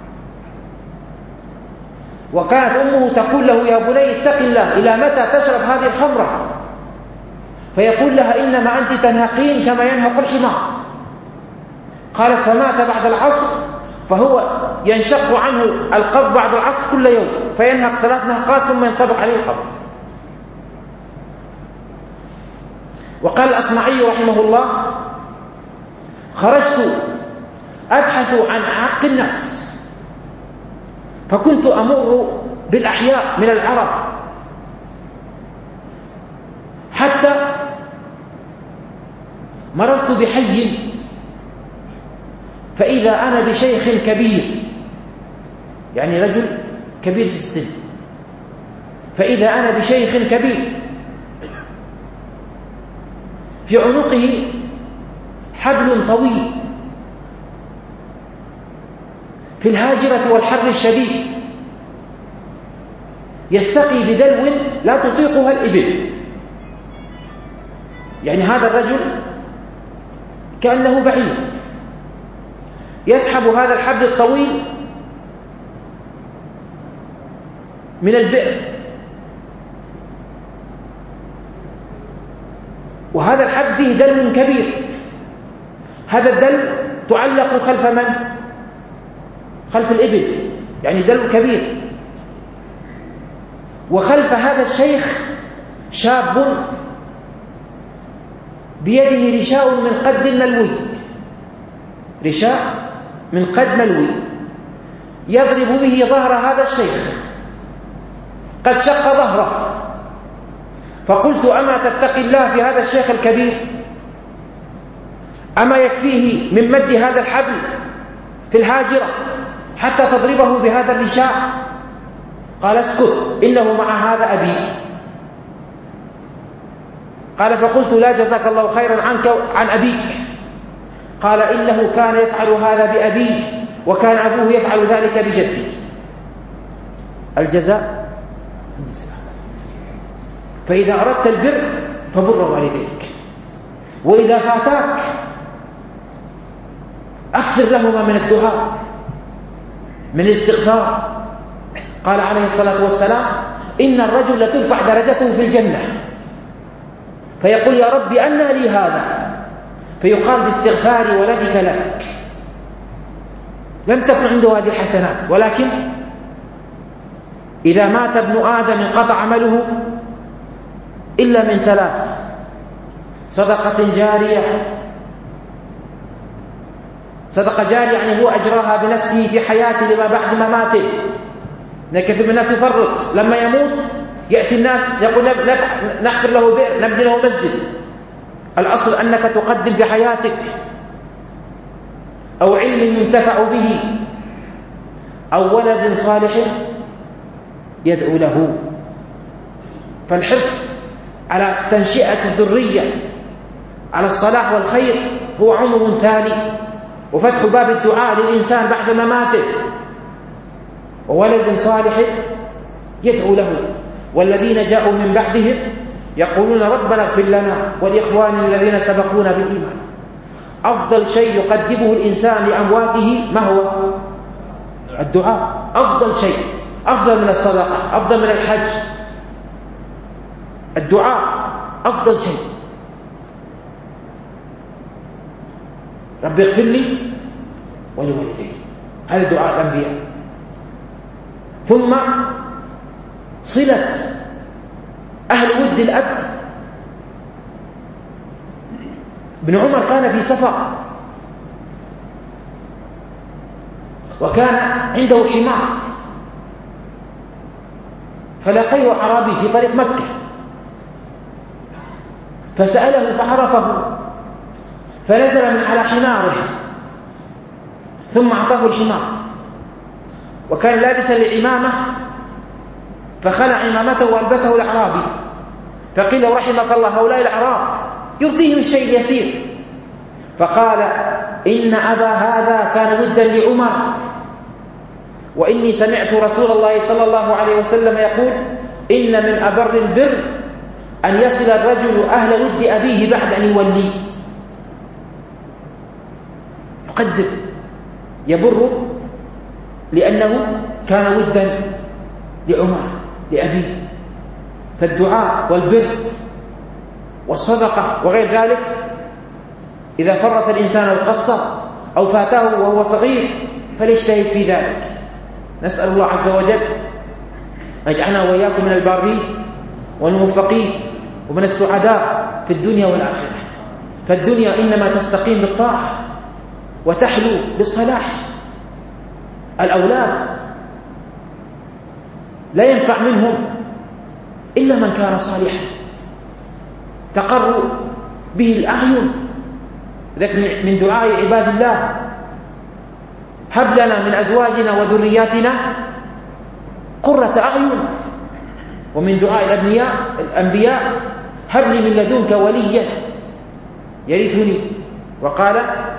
وكانت أمه تقول له: يا بني اتق الله، إلى متى تشرب هذه الخمرة؟ فيقول لها: إنما أنت تنهقين كما ينهق الحمار. قالت: فمات بعد العصر، فهو ينشق عنه القبر بعد العصر كل يوم، فينهق ثلاث نهقات ثم ينطبق عليه القبر. وقال الأصمعي رحمه الله: خرجت أبحث عن حق الناس، فكنت أمر بالأحياء من العرب حتى مررت بحي، فإذا أنا بشيخ كبير، يعني رجل كبير في السن، فإذا أنا بشيخ كبير في عنقه حبل طويل في الهاجرة والحر الشديد، يستقي بدلو لا تطيقها الإبل. يعني هذا الرجل كأنه بعيد، يسحب هذا الحبل الطويل من البئر، وهذا الحبل فيه دلو كبير، هذا الدلو تعلق خلف من؟ خلف الإبل، يعني دلو كبير. وخلف هذا الشيخ شاب بيده رشاء من قد ملوي، رشاء من قد ملوي يضرب به ظهر هذا الشيخ، قد شق ظهره. فقلت: أما تتقي الله في هذا الشيخ الكبير؟ أما يكفيه من مد هذا الحبل في الهاجرة حتى تضربه بهذا الرشاء؟ قال: اسكت، إنه مع هذا أبي. قال: فقلت: لا جزاك الله خيرا عنك عن أبيك. قال: إنه كان يفعل هذا بأبيه، وكان أبوه يفعل ذلك بجده. الجزاء. فإذا أردت البر فبر والديك، وإذا فاتاك أكثر لهما من الدعاء، من الاستغفار. قال عليه الصلاة والسلام: إن الرجل لترفع درجته في الجنة، فيقول: يا رب أنى لي هذا؟ فيقال: باستغفار ولدك لك. لم تكن عنده هذه الحسنات، ولكن إذا مات ابن آدم انقطع عمله إلا من ثلاث: صدقة جارية، صدقة جارية يعني هو أجراها بنفسه في حياته لما بعد مماته. كثير من الناس يفرط، لما يموت يأتي الناس يقول: نحفر له بئر، نبني له مسجد. الأصل أنك تقدم في حياتك أو علم ينتفع به أو ولد صالح يدعو له. فالحرص على تنشئة الذرية على الصلاح والخير هو عمر ثاني، وفتح باب الدعاء للإنسان بعد مماته، وولد صالح يدعو له. والذين جاءوا من بعدهم يقولون ربنا اغفر لنا ولإخواننا الذين سبقونا بالإيمان. أفضل شيء يقدمه الإنسان لأمواته ما هو؟ الدعاء. أفضل شيء، أفضل من الصدقة، أفضل من الحج. الدعاء أفضل شيء. رب اغفر لي ولوالدي، هذا دعاء الأنبياء. ثم صلة أهل ود الأب. ابن عمر كان في سفر وكان عنده حمار، فلقيه أعرابي في طريق مكة فسأله فعرفه، فنزل من على حماره ثم أعطاه الحمار، وكان لابسا للعمامة فخلع عمامته وألبسه الأعرابي، فقيل له رحمك الله هؤلاء الأعراب يرضيهم الشيء يسير، فقال إن أبا هذا كان ودا لعمر، وإني سمعت رسول الله صلى الله عليه وسلم يقول إن من أبر البر أن يصل الرجل أهل ود أبيه بعد أن يولي. يقدر يبر لأنه كان ودا لعمر لأبيه. فالدعاء والبر والصدقة وغير ذلك إذا فرط الإنسان أو قصر أو فاته وهو صغير فليجتهد في ذلك. نسأل الله عز وجل أجعلنا وإياكم من البارين والموفقين ومن السعداء في الدنيا والآخرة. فالدنيا إنما تستقيم بالطاعة وتحلو بالصلاح. الأولاد لا ينفع منهم إلا من كان صالحا تقر به الأعين. ذلك من دعاء عباد الله هب لنا من أزواجنا وذرياتنا قرة أعين. ومن دعاء الأبنياء الأنبياء هب لي من لدنك وليا يرثني. وقال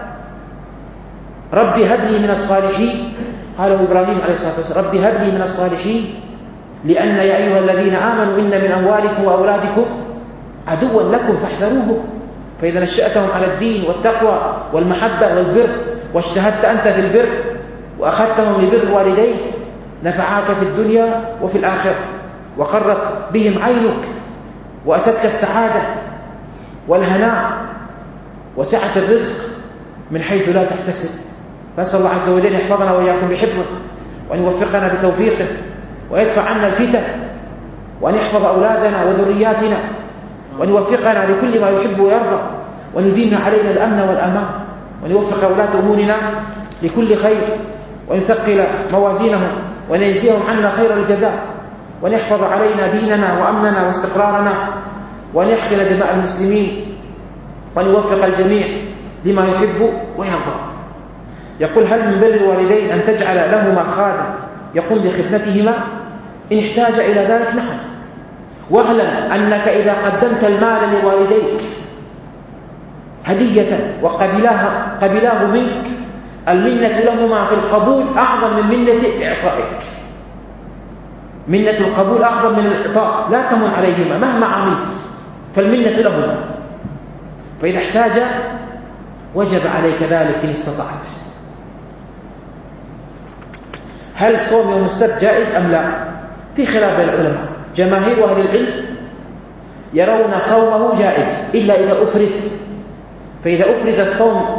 ربي هب لي من الصالحين، قاله إبراهيم عليه الصلاة والسلام ربي هب لي من الصالحين، لأن يا أيها الذين آمنوا إن من أموالكم وأولادكم عدوا لكم فاحذروه. فإذا نشأتهم على الدين والتقوى والمحبة والبر واجتهدت أنت في البر وأخذتهم لبر والديك نفعاك في الدنيا وفي الآخرة، وقرت بهم عينك وأتتك السعادة والهناء وسعة الرزق من حيث لا تحتسب. فأسأل الله عز وجل يحفظنا وإياكم بحفظه، وأن يوفقنا بتوفيقه، ويدفع عنا الفتن، وأن يحفظ أولادنا وذرياتنا، وأن يوفقنا لكل ما يحب ويرضى، وأن يديم علينا الأمن والأمان، وأن يوفق ولاة أمورنا لكل خير، وأن يثقل موازينهم، وأن يجزيهم عنا خير الجزاء، وأن يحفظ علينا ديننا وأمننا واستقرارنا، وأن يحقن دماء المسلمين، وأن يوفق الجميع لما يحب ويرضى. يقول هل من بر الوالدين أن تجعل لهما خادم يقوم بخدمتهما؟ إن احتاج إلى ذلك نعم. واعلم أنك إذا قدمت المال لوالديك هدية وقبلاه قبلاه منك، المنة لهما في القبول أعظم من منة إعطائك. منة القبول أعظم من الإعطاء، لا تمن عليهما مهما عملت، فالمنة لهما. فإذا احتاج وجب عليك ذلك إن استطعت. هل صوم يوم السبت جائز أم لا؟ في خلاف بين العلماء. جماهير أهل العلم يرون صومه جائز إلا إذا أفرد، فإذا أفرد الصوم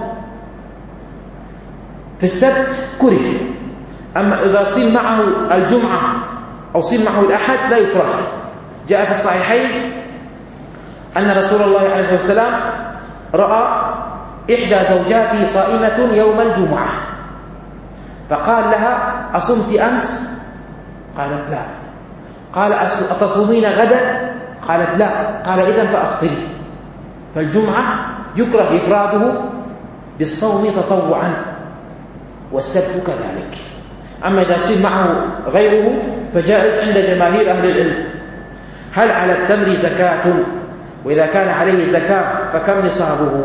في السبت كره. أما إذا صيم معه الجمعة أو صيم معه الأحد لا يكره. جاء في الصحيحين أن رسول الله عليه الصلاة والسلام رأى إحدى زوجاته صائمة يوم الجمعة، فقال لها أصمت أمس؟ قالت لا. قال أتصومين غدا؟ قالت لا. قال إذن فأفطري. فالجمعة يكره إفراده بالصوم تطوعا، والسبت كذلك. أما إذا صيم معه غيره فجائز عند جماهير أهل العلم. هل على التمر زكاة؟ وإذا كان عليه زكاة فكم نصابه؟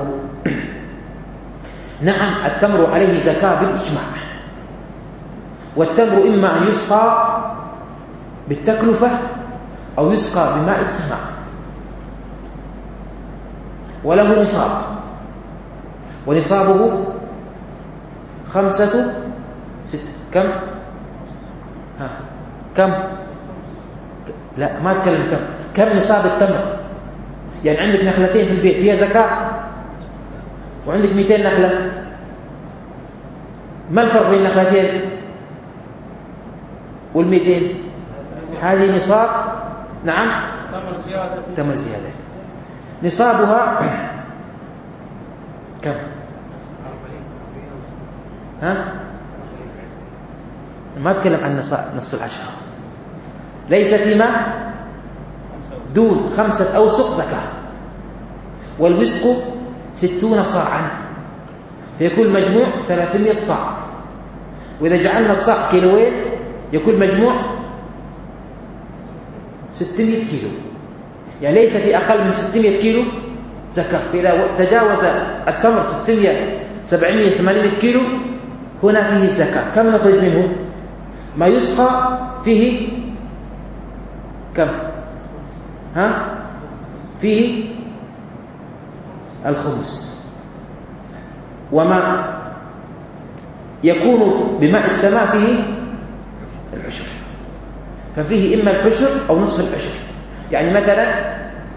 نعم التمر عليه زكاة بالإجماع، والتمر إما أن يسقى بالتكلفة أو يسقى بماء السماء، وله نصاب، ونصابه خمسة ست كم؟ ها كم؟ لا ما أتكلم كم كم نصاب التمر. يعني عندك نخلتين في البيت فيها زكاة، وعندك مئتين نخلة، ما الفرق بين النخلتين والمئتين؟ هذه نصاب. نعم تمر زيادة. نصابها كم؟ ها؟ ما أتكلم عن نصف العشر، ليس فيما دون خمسة أوسق زكاة، والوسق ستون صاعا، فيكون مجموع ثلاثمائة صاع، وإذا جعلنا الصاع كيلوين يكون مجموع ستمائة كيلو، يعني ليس في أقل من ستمائة كيلو زكاة. فإذا تجاوز التمر ستمائة سبعمائة ثمانمائة كيلو هنا فيه الزكاة. كم نخرج منه؟ ما يسقى فيه كم؟ ها؟ فيه الخمس، وما يكون بماء السماء فيه العشر، ففيه إما العشر أو نصف العشر. يعني مثلا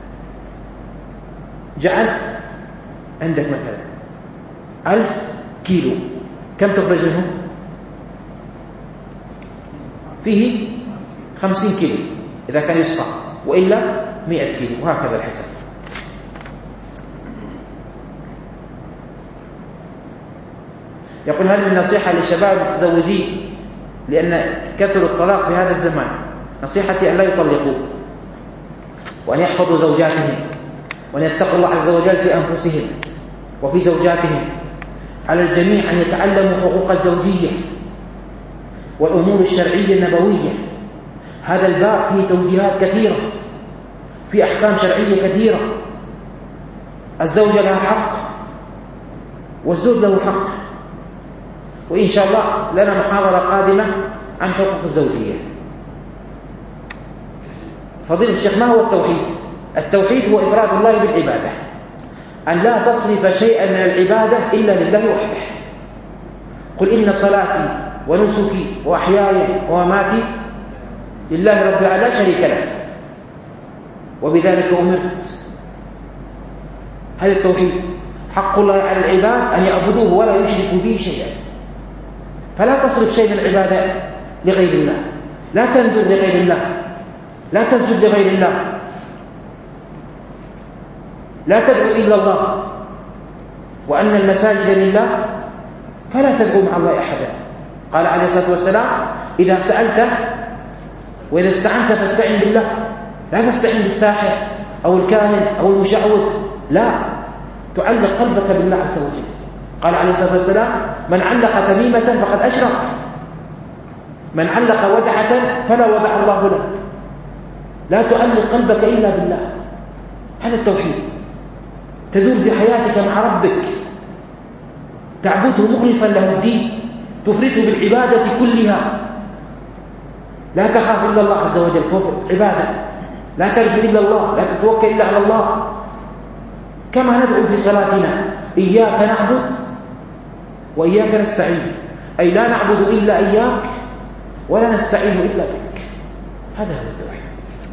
جعلت عندك مثلا ألف كيلو، كم تخرج منه؟ فيه خمسين كيلو إذا كان يسقى، وإلا مئة كيلو، وهكذا الحساب. يقول هل من نصيحة للشباب المتزوجين، لأن كثر الطلاق في هذا الزمان، نصيحتي أن لا يطلقوا، وأن يحفظوا زوجاتهم، وأن يتقوا الله عز وجل في أنفسهم وفي زوجاتهم. على الجميع أن يتعلموا حقوق الزوجية والأمور الشرعية النبوية. هذا الباب فيه توجيهات كثيرة، فيه أحكام شرعية كثيرة. الزوجة لها حق والزوج له حق، وإن شاء الله لنا محاضرة قادمة عن حقوق الزوجية. فضيلة الشيخ، ما هو التوحيد؟ التوحيد هو إفراد الله بالعبادة، أن لا تصرف شيئا من العبادة إلا لله وحده. قل إن صلاتي ونسكي وأحياي ومماتي لله رب العالمين لا شريك له وبذلك أمرت. هذا التوحيد، حق الله على العباد أن يعبدوه ولا يشركوا به شيئا. فلا تصرف شيء من العبادة لغير الله، لا تنذر لغير الله، لا تسجد لغير الله، لا تدعو إلا الله، وأن المساجد لله فلا تدعو مع الله أحدا. قال عليه الصلاة والسلام إذا سألت وإذا استعنت فاستعن بالله، لا تستعن بالساحر أو الكاهن أو المشعوذ، لا، تعلق قلبك بالله عز وجل. قال عليه الصلاة والسلام من علق تميمة فقد أشرك، من علق ودعة فلا ودع الله له. لا تعلق قلبك إلا بالله. هذا التوحيد، تدور في حياتك مع ربك، تعبده مخلصا له الدين، تفرده بالعبادة كلها، لا تخاف إلا الله عز وجل في عبادة، لا ترجو إلا الله، لا تتوكل إلا على الله. كما ندعو في صلاتنا إياك نعبد وإياك نستعين، أي لا نعبد إلا إياك ولا نستعين إلا بك. هذا هو التوحيد.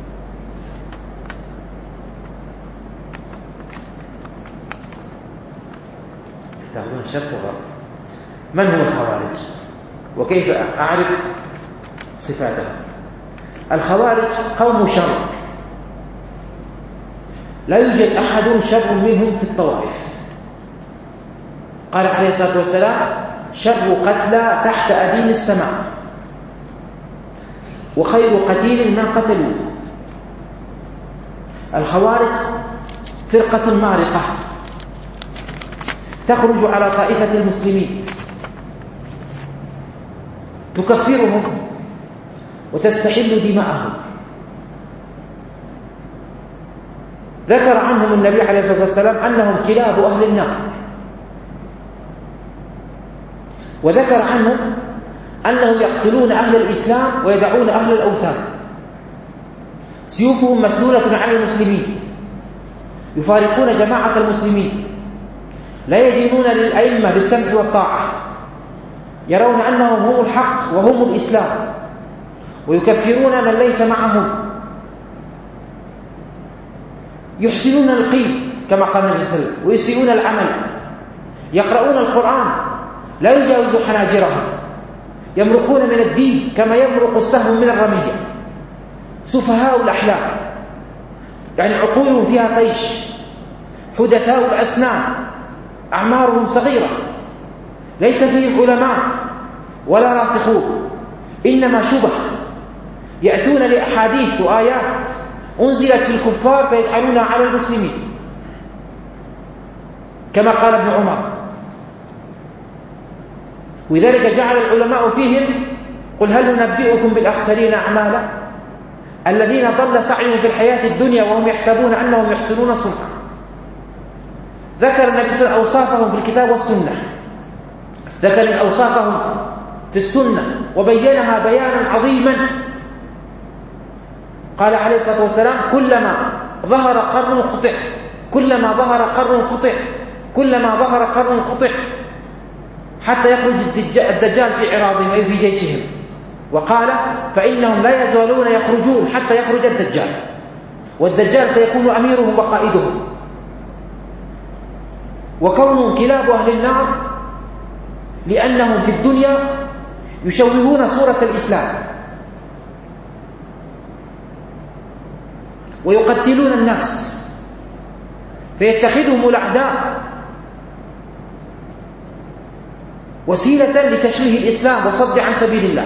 تعلمون شرط وغرب. من هم الخوارج وكيف أعرف صفاتهم؟ الخوارج قوم شر، لا يوجد أحد شر منهم في الطوائف. قال عليه الصلاة والسلام شر قتلى تحت أديم السماء وخير قتيل من قتلوه. الخوارج فرقة مارقة تخرج على طائفة المسلمين، تكفرهم وتستحل دماءهم ذكر عنهم النبي عليه الصلاة والسلام أنهم كلاب أهل النار، وذكر عنهم أنهم يقتلون أهل الإسلام ويدعون أهل الأوثان، سيوفهم مسلولة على المسلمين، يفارقون جماعة المسلمين، لا يدينون للأئمة بالسمع والطاعة، يرون أنهم هم الحق وهم الإسلام، ويكفرون من ليس معهم، يحسنون القيل كما قال النبي صلى الله عليه وسلم ويسيئون العمل، يقرؤون القرآن لا يجاوز حناجرهم، يمرقون من الدين كما يمرق السهم من الرمية، سفهاء الأحلام، يعني عقولهم فيها طيش، حدثاء الأسنان، أعمارهم صغيرة، ليس فيهم علماء ولا راسخون، إنما شبه، يأتون لأحاديث وآيات أنزلت في الكفار فيجعلونها على المسلمين، كما قال ابن عمر. ولذلك جعل العلماء فيهم: قل هل ننبئكم بالأخسرين أعمالا الذين ضل سعيهم في الحياة الدنيا وهم يحسبون أنهم يحسنون صنعا. ذكر النبي صلى الله عليه وسلم أوصافهم في الكتاب والسنة، ذكر أوصافهم في السنة وبينها بيانا عظيما. قال عليه الصلاة والسلام: كلما ظهر قرن قطع، كلما ظهر قرن قطع، كلما ظهر قرن قطع، حتى يخرج الدجال في عراضهم أي في جيشهم. وقال: فإنهم لا يزالون يخرجون حتى يخرج الدجال، والدجال سيكون أميرهم وقائدهم. وكونهم كلاب أهل النار لأنهم في الدنيا يشوهون صورة الإسلام ويقتلون الناس، فيتخذهم الأعداء وسيلة لتشويه الإسلام وصد عن سبيل الله.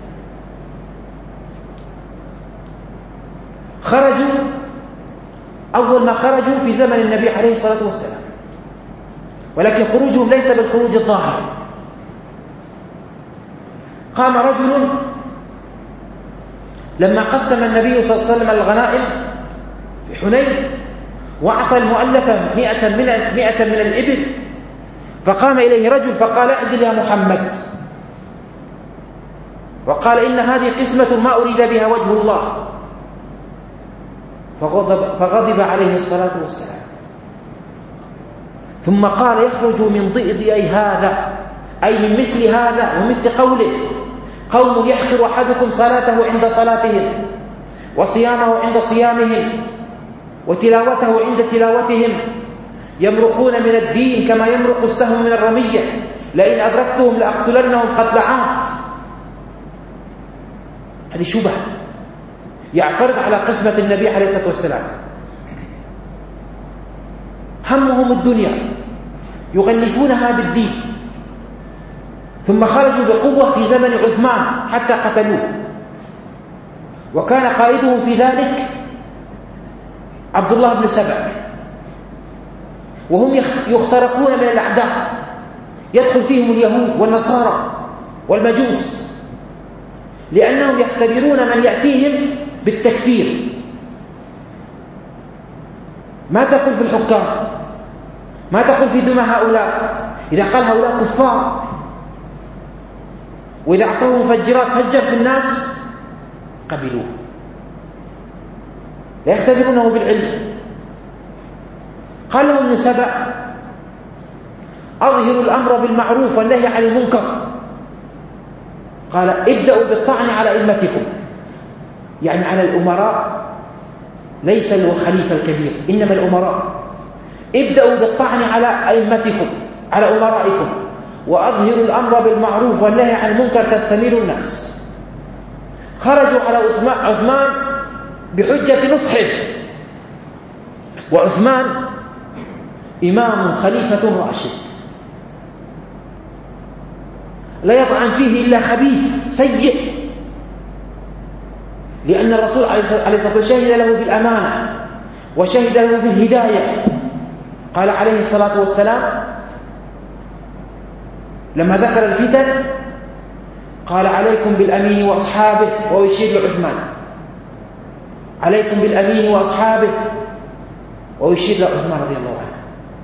خرجوا أول ما خرجوا في زمن النبي عليه الصلاة والسلام، ولكن خروجهم ليس بالخروج الظاهر. قام رجل لما قسم النبي صلى الله عليه وسلم الغنائم في حنين وأعطى المؤلفة مئة من, مئة من الإبل، فقام إليه رجل فقال: اعدل يا محمد، وقال: إن هذه قسمة ما أريد بها وجه الله. فغضب, فغضب عليه الصلاة والسلام، ثم قال: يخرج من ضئضئي هذا، أي من مثل هذا ومثل قوله: قوم يحقر أحدكم صلاته عند صلاتهم وصيامه عند صيامهم وتلاوته عند تلاوتهم، يمرقون من الدين كما يمرق السهم من الرمية، لئن أدركتهم لأقتلنهم قتل عاد. هذه شبهة يعترض على قسمة النبي عليه الصلاة والسلام. همهم الدنيا يغلفونها بالدين. ثم خرجوا بقوة في زمن عثمان حتى قتلوه، وكان قائدهم في ذلك عبد الله بن سبأ، وهم يخترقون من الأعداء، يدخل فيهم اليهود والنصارى والمجوس، لأنهم يختبرون من يأتيهم بالتكفير. ما تقول في الحكام، ما تقول في دماء هؤلاء، إذا قال هؤلاء كفار وإذا أعطوه مفجرات فجر في الناس قبلوه، لا يختبرونه بالعلم. قال لهم ابن سبأ: أظهروا الأمر بالمعروف والنهي عن المنكر. قال: ابدأوا بالطعن على أئمتكم، يعني على الأمراء، ليس الخليفة الكبير إنما الأمراء. ابدأوا بالطعن على أئمتكم، على أمرائكم، وأظهروا الأمر بالمعروف والنهي عن المنكر تستميل الناس. خرجوا على عثمان بحجة نصحه، وعثمان إمام خليفة راشد لا يطعن فيه إلا خبيث سيء، لأن الرسول عليه الصلاة والسلام شهد له بالأمانة وشهد له بالهداية. قال عليه الصلاة والسلام لما ذكر الفتن قال: عليكم بالأمين وأصحابه، ويشير لعثمان: عليكم بالأمين وأصحابه، ويشير لعثمان رضي الله عنه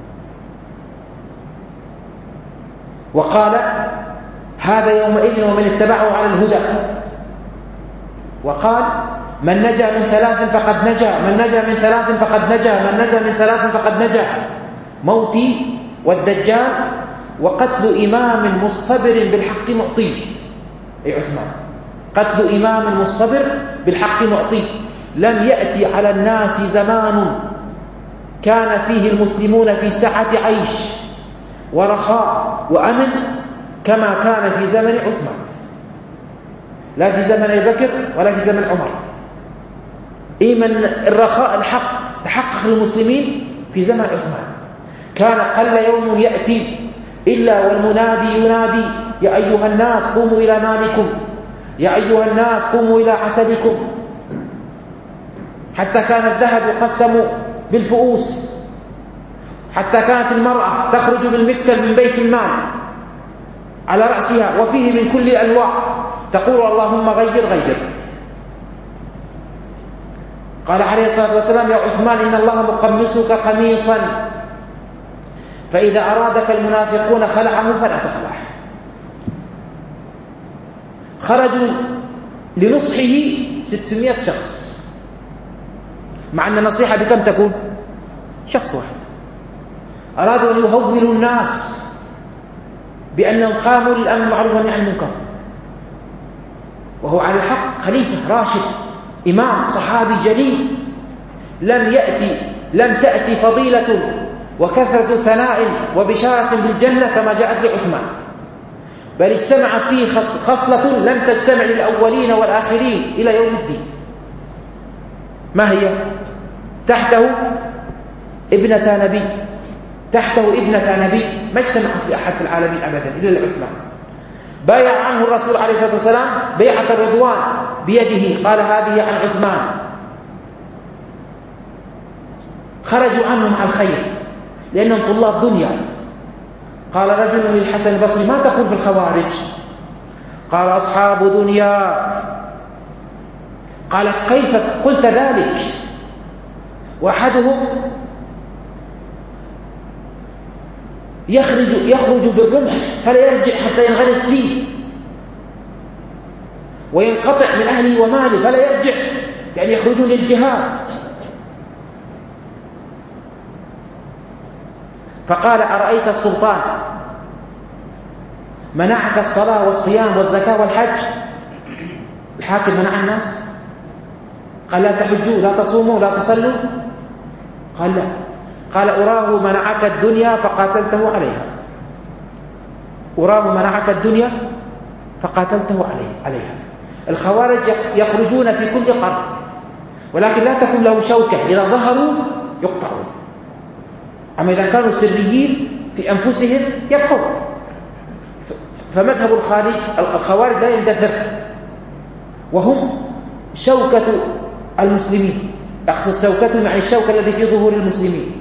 وقال هذا يومئذ ومن اتبعه على الهدى. وقال من نجا من ثلاث فقد نجا، من نجا من ثلاث فقد نجا، من نجا من ثلاث فقد نجا: موتي والدجال وقتل إمام مصطبر بالحق معطيه. أي عثمان، قتل إمام مصطبر بالحق معطيه. لم يأتي على الناس زمان كان فيه المسلمون في سعة عيش ورخاء وأمن كما كان في زمن عثمان، لا في زمن أبي بكر ولا في زمن عمر. إيه من الرخاء الحق تحقق للمسلمين في زمن عثمان. كان قل يوم يأتي إلا والمنادي ينادي: يا أيها الناس قوموا إلى ناركم، يا أيها الناس قوموا إلى عسلكم. حتى كان الذهب يقسم بالفؤوس، حتى كانت المرأة تخرج بالمكتل من بيت المال على رأسها وفيه من كل الأنواع تقول: اللهم غير غير. قال عليه الصلاة والسلام: يا عثمان إن الله مقمصك قميصا، فإذا أرادك المنافقون خلعه فلا تخلعه. خرجوا لنصحه ستمائة شخص، مع أن النصيحة بكم تكون؟ شخص واحد. أرادوا أن يهولوا الناس بأنهم قاموا للأمر بالمعروف والنهي عن المنكر، وهو على الحق خليفة راشد إمام صحابي جليل. لم يأتي لم تأتي فضيلة وكثرة ثناء وبشارة بالجنة كما جاءت لعثمان، بل اجتمع فيه خصلة لم تجتمع للأولين والآخرين إلى يوم الدين. ما هي؟ تحته ابنة نبي، تحته ابنة نبي، ما اجتمع في أحد في العالمين أبدا إلا لعثمان. بايع عنه الرسول عليه الصلاة والسلام بيعة الرضوان بيده، قال: هذه عن عثمان. خرجوا عنه مع الخير لأنهم طلاب دنيا. قال رجل للحسن البصري: ما تقول في الخوارج؟ قال: أصحاب دنيا. قالت: كيف قلت ذلك؟ وأحدهم يخرج, يخرج بالرمح فلا يرجع حتى ينغرس فيه، وينقطع من أهله وماله فلا يرجع، يعني يخرجون للجهاد. فقال: أرأيت السلطان منعك الصلاة والصيام والزكاة والحج؟ الحاكم منع الناس، قال: لا تحجوا، لا تصوموا، لا تصلوا. قال: لا. قال: أراه منعك الدنيا فقاتلته عليها، أراه منعك الدنيا فقاتلته عليها. الخوارج يخرجون في كل قرن، ولكن لا تكون لهم شوكة، إذا ظهروا يقطعون. أما إذا كانوا سريين في أنفسهم يبقوا. فمذهب الخارج الخوارج لا يندثر، وهم شوكة المسلمين. أقصد شوكتهم يعني الشوكة التي في ظهور المسلمين.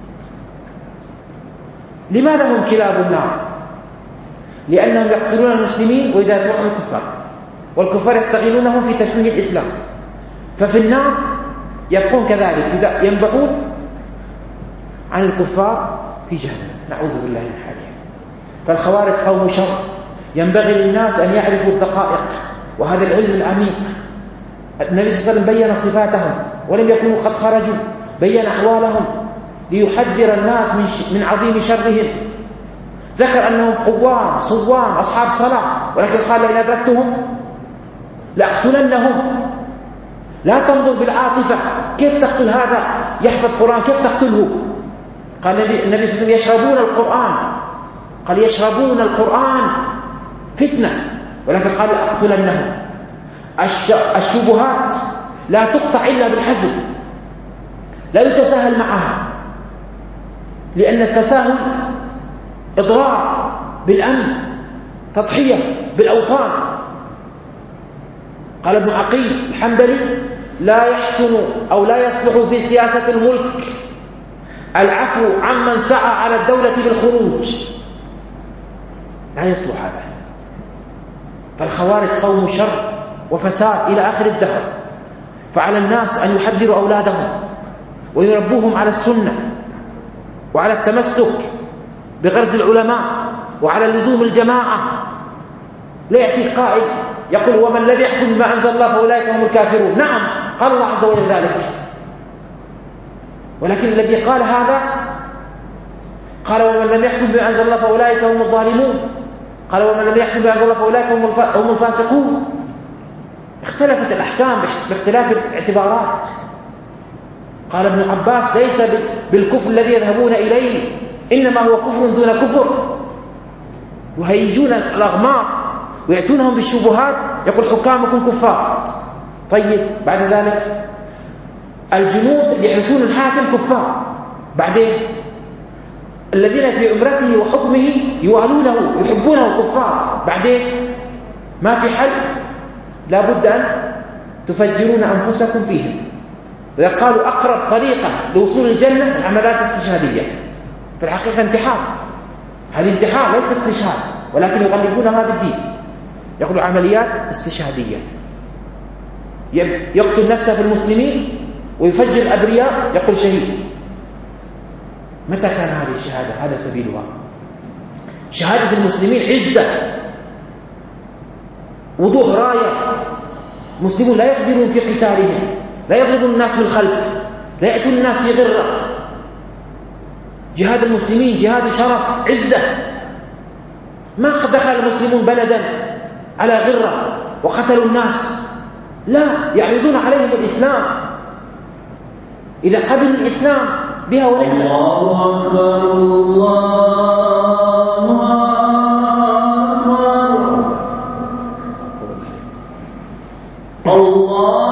لماذا هم كلاب النار؟ لأنهم يقتلون المسلمين ويدافعون عن الكفار، والكفار يستغلونهم في تشويه الإسلام، ففي النار يبقون كذلك ينبحون عن الكفار في جهنم، نعوذ بالله من حالهم. فالخوارج قوم شر، ينبغي للناس أن يعرفوا الدقائق وهذا العلم العميق. النبي صلى الله عليه وسلم بيّن صفاتهم ولم يكونوا قد خرجوا، بيّن أحوالهم ليحذر الناس من عظيم شرهم. ذكر أنهم قوام صوام أصحاب صلاة، ولكن قال: إن أدركتهم لأقتلنهم. لا تنظر بالعاطفة، كيف تقتل هذا يحفظ القرآن، كيف تقتله؟ قال النبي صلى الله عليه وسلم: يشربون القرآن. قال: يشربون القرآن فتنة، ولكن قال: لأقتلنهم. الشبهات لا تقطع إلا بالحزم، لا يتساهل معها، لأن التساهل إضرار بالأمن، تضحية بالأوطان. قال ابن عقيل الحنبلي: لا يحسن أو لا يصلح في سياسة الملك العفو عمن سعى على الدولة بالخروج، لا يصلح هذا. فالخوارج قوم شر وفساد إلى آخر الدهر. فعلى الناس أن يحذروا أولادهم ويربوهم على السنة وعلى التمسك بغرز العلماء وعلى لزوم الجماعة. لا يأتي قائل يقول ومن لم يحكم بما أنزل الله فأولئك هم الكافرون. نعم قال الله عز وجل ذلك، ولكن الذي قال هذا قال ومن لم يحكم بما أنزل الله فأولئك هم الظالمون، قال ومن لم يحكم بما أنزل الله فأولئك هم الفاسقون. اختلفت الأحكام باختلاف الاعتبارات. قال ابن عباس ليس بالكفر الذي يذهبون إليه، إنما هو كفر دون كفر. يهيجون الأغمار ويأتونهم بالشبهات، يقول حكامكم كفار. طيب بعد ذلك الجنود اللي يحرسون الحاكم كفار، بعدين الذين في عمرته وحكمه يوالونه يحبونه كفار، بعدين ما في حل، لا بد أن تفجرون أنفسكم فيهم. وإذا قالوا أقرب طريقة لوصول الجنة العملات الاستشهادية، في الحقيقة انتحار. هذه انتحار ليس استشهاد، ولكن يغلبونها بالدين. يقولوا عمليات استشهادية، يقتل نفسه في المسلمين ويفجر الأبرياء، يقول شهيد. متى كان هذه الشهادة؟ هذا سبيلها. شهادة المسلمين عزة، وضوح راية. المسلمون لا يقدرون في قتالهم، لا يضربون الناس بالخلف، لا يأتون الناس في غرة. جهاد المسلمين جهاد شرف عزة. ما دخل المسلمون بلدا على غرة وقتلوا الناس، لا، يعرضون عليهم الإسلام. إذا قبلوا الإسلام بها ونعمة. الله أكبر الله أكبر الله